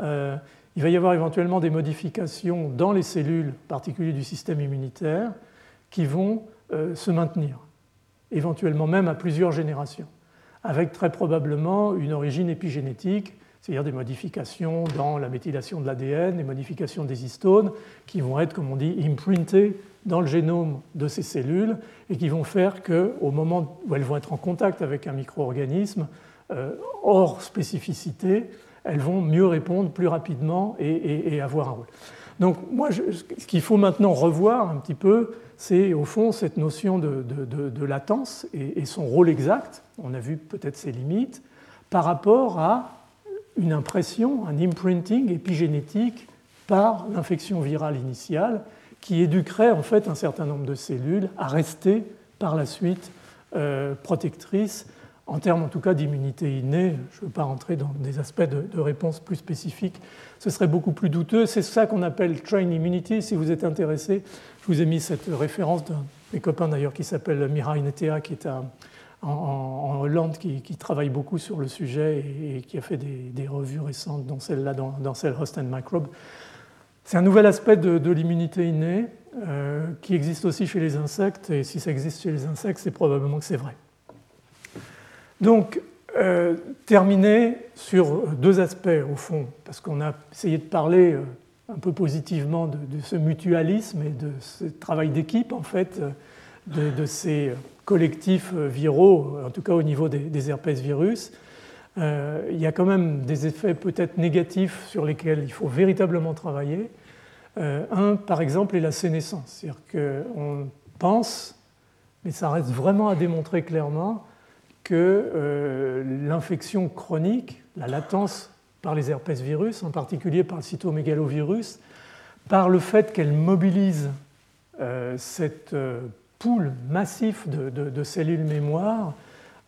il va y avoir éventuellement des modifications dans les cellules, en particulier du système immunitaire, qui vont se maintenir, éventuellement même à plusieurs générations, avec très probablement une origine épigénétique, c'est-à-dire des modifications dans la méthylation de l'ADN, des modifications des histones, qui vont être, comme on dit, imprintées dans le génome de ces cellules et qui vont faire qu'au moment où elles vont être en contact avec un micro-organisme, hors spécificité, elles vont mieux répondre plus rapidement et avoir un rôle. Donc moi, ce qu'il faut maintenant revoir un petit peu, c'est au fond cette notion de latence et son rôle exact, on a vu peut-être ses limites, par rapport à une impression, un imprinting épigénétique par l'infection virale initiale qui éduquerait en fait un certain nombre de cellules à rester par la suite protectrices en termes en tout cas d'immunité innée. Je ne veux pas rentrer dans des aspects de réponse plus spécifiques, ce serait beaucoup plus douteux. C'est ça qu'on appelle trained immunity. Si vous êtes intéressé, je vous ai mis cette référence d'un de mes copains d'ailleurs qui s'appelle Mihai Netea, qui est en Hollande, qui travaille beaucoup sur le sujet et qui a fait des revues récentes, dont celle-là, dans Cell Host and Microbe. C'est un nouvel aspect de l'immunité innée qui existe aussi chez les insectes, et si ça existe chez les insectes, c'est probablement que c'est vrai. Donc, terminer sur deux aspects, au fond, parce qu'on a essayé de parler un peu positivement de ce mutualisme et de ce travail d'équipe, en fait, de ces collectifs viraux, en tout cas au niveau des herpès virus. Il y a quand même des effets peut-être négatifs sur lesquels il faut véritablement travailler. Un, par exemple, est la sénescence. C'est-à-dire qu'on pense, mais ça reste vraiment à démontrer clairement, que l'infection chronique, la latence par les herpès virus, en particulier par le cytomégalovirus, par le fait qu'elle mobilise cette pool massif de cellules mémoire,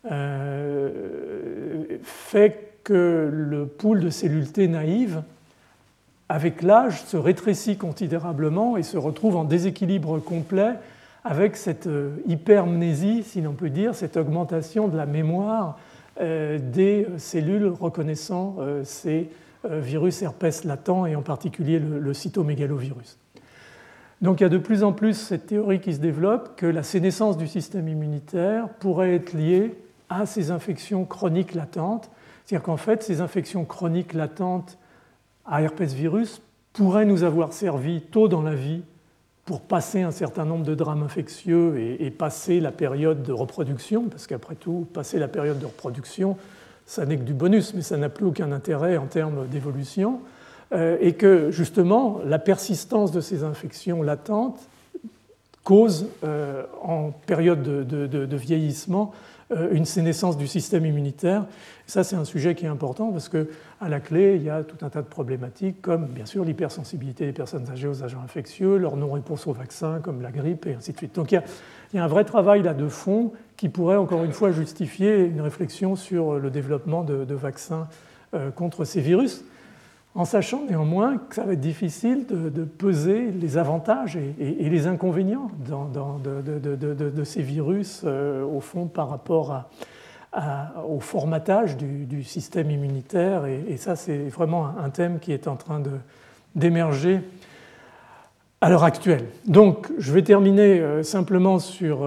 fait que le pool de cellules T naïves, avec l'âge, se rétrécit considérablement et se retrouve en déséquilibre complet avec cette hypermnésie, si l'on peut dire, cette augmentation de la mémoire des cellules reconnaissant ces virus herpès latents et en particulier le cytomégalovirus. Donc il y a de plus en plus cette théorie qui se développe que la sénescence du système immunitaire pourrait être liée à ces infections chroniques latentes. C'est-à-dire qu'en fait, ces infections chroniques latentes à herpès virus pourraient nous avoir servi tôt dans la vie pour passer un certain nombre de drames infectieux et passer la période de reproduction, parce qu'après tout, passer la période de reproduction, ça n'est que du bonus, mais ça n'a plus aucun intérêt en termes d'évolution, et que justement, la persistance de ces infections latentes cause, en période de vieillissement, une sénescence du système immunitaire. Ça, c'est un sujet qui est important parce qu'à la clé, il y a tout un tas de problématiques comme, bien sûr, l'hypersensibilité des personnes âgées aux agents infectieux, leur non-réponse aux vaccins comme la grippe et ainsi de suite. Donc il y a un vrai travail là de fond qui pourrait, encore une fois, justifier une réflexion sur le développement de vaccins contre ces virus, en sachant néanmoins que ça va être difficile de peser les avantages et les inconvénients de ces virus, au fond, par rapport au formatage du système immunitaire. Et ça, c'est vraiment un thème qui est en train d'émerger à l'heure actuelle. Donc, je vais terminer simplement sur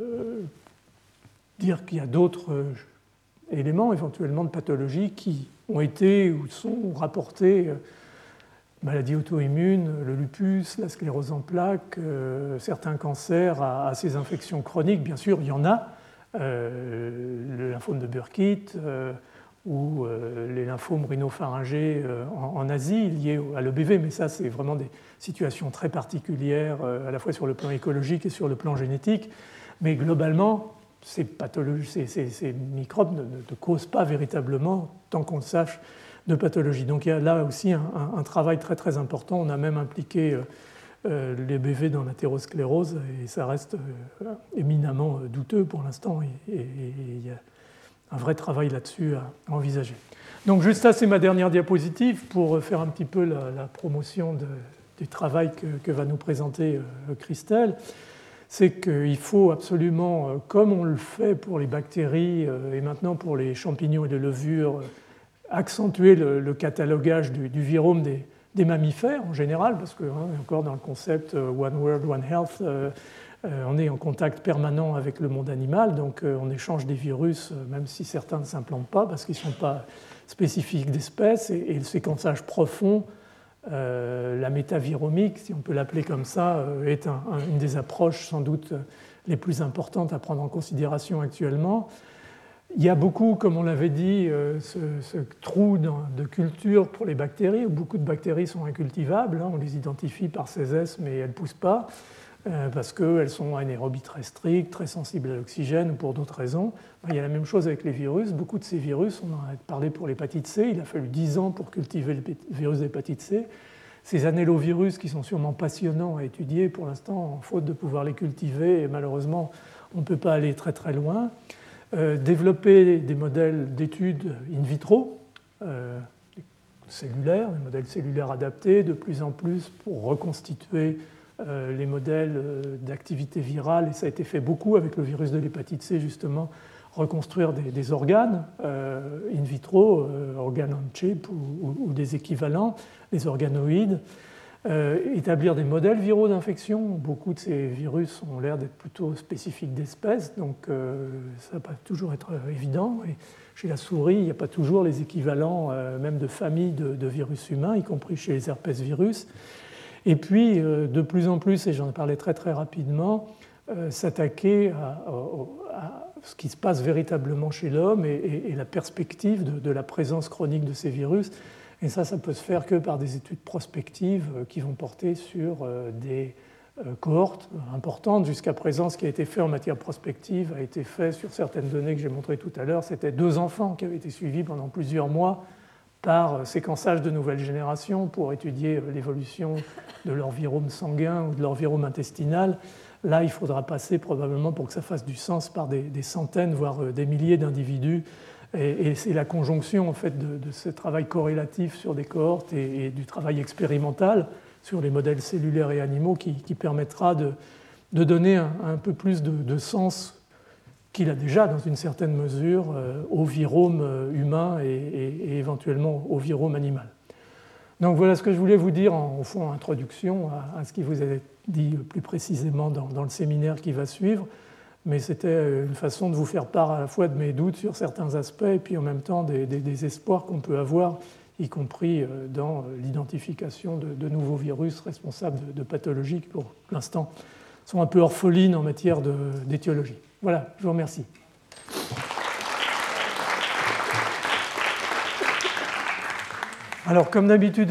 dire qu'il y a d'autres éléments, éventuellement de pathologie, qui ont été ou sont rapportés, maladies auto-immunes, le lupus, la sclérose en plaques, certains cancers à ces infections chroniques. Bien sûr, il y en a, le lymphome de Burkitt ou les lymphomes rhinopharyngés en Asie liés à l'EBV, mais ça, c'est vraiment des situations très particulières, à la fois sur le plan écologique et sur le plan génétique. Mais globalement, ces microbes ne causent pas véritablement, tant qu'on le sache, de pathologie. Donc il y a là aussi un travail très très important. On a même impliqué les BV dans l'athérosclérose et ça reste éminemment douteux pour l'instant et il y a un vrai travail là-dessus à envisager. Donc juste ça, c'est ma dernière diapositive pour faire un petit peu la promotion du travail que va nous présenter Christelle. C'est qu'il faut absolument, comme on le fait pour les bactéries et maintenant pour les champignons et les levures, accentuer le catalogage du virome des mammifères en général, parce qu'on est encore dans le concept One World, One Health, on est en contact permanent avec le monde animal, donc on échange des virus, même si certains ne s'implantent pas, parce qu'ils ne sont pas spécifiques d'espèces, et le séquençage profond, la métaviromique, si on peut l'appeler comme ça, est une des approches sans doute les plus importantes à prendre en considération actuellement. Il y a beaucoup, comme on l'avait dit, ce trou de culture pour les bactéries, où beaucoup de bactéries sont incultivables. On les identifie par ces S, mais elles ne poussent pas, parce qu'elles sont anaérobies très strictes, très sensibles à l'oxygène ou pour d'autres raisons. Il y a la même chose avec les virus. Beaucoup de ces virus, on en a parlé pour l'hépatite C, il a fallu 10 ans pour cultiver le virus d'hépatite C. Ces annélovirus qui sont sûrement passionnants à étudier, pour l'instant, faute de pouvoir les cultiver, et malheureusement, on ne peut pas aller très très loin. Développer des modèles d'études in vitro, cellulaires, des modèles cellulaires adaptés, de plus en plus pour reconstituer les modèles d'activité virale, et ça a été fait beaucoup avec le virus de l'hépatite C, justement, reconstruire des organes in vitro, organes on chip ou des équivalents, des organoïdes, établir des modèles viraux d'infection. Beaucoup de ces virus ont l'air d'être plutôt spécifiques d'espèces, donc ça ne va pas toujours être évident. Et chez la souris, il n'y a pas toujours les équivalents même de familles de virus humains, y compris chez les herpès-virus. Et puis, de plus en plus, et j'en ai parlé très très rapidement, s'attaquer à ce qui se passe véritablement chez l'homme et la perspective de la présence chronique de ces virus. Et ça peut se faire que par des études prospectives qui vont porter sur des cohortes importantes. Jusqu'à présent, ce qui a été fait en matière prospective a été fait sur certaines données que j'ai montrées tout à l'heure. C'était 2 enfants qui avaient été suivis pendant plusieurs mois par séquençage de nouvelle génération pour étudier l'évolution de leur virome sanguin ou de leur virome intestinal. Là, il faudra passer probablement, pour que ça fasse du sens, par des centaines, voire des milliers d'individus. Et c'est la conjonction en fait, de ce travail corrélatif sur des cohortes et du travail expérimental sur les modèles cellulaires et animaux qui permettra de donner un peu plus de sens qu'il a déjà, dans une certaine mesure, au virome humain et éventuellement au virome animal. Donc voilà ce que je voulais vous dire au fond en introduction à ce qui vous est dit plus précisément dans le séminaire qui va suivre, mais c'était une façon de vous faire part à la fois de mes doutes sur certains aspects et puis en même temps des espoirs qu'on peut avoir, y compris dans l'identification de nouveaux virus responsables de pathologies qui pour l'instant sont un peu orphelines en matière d'étiologie. Voilà, je vous remercie. Alors, comme d'habitude,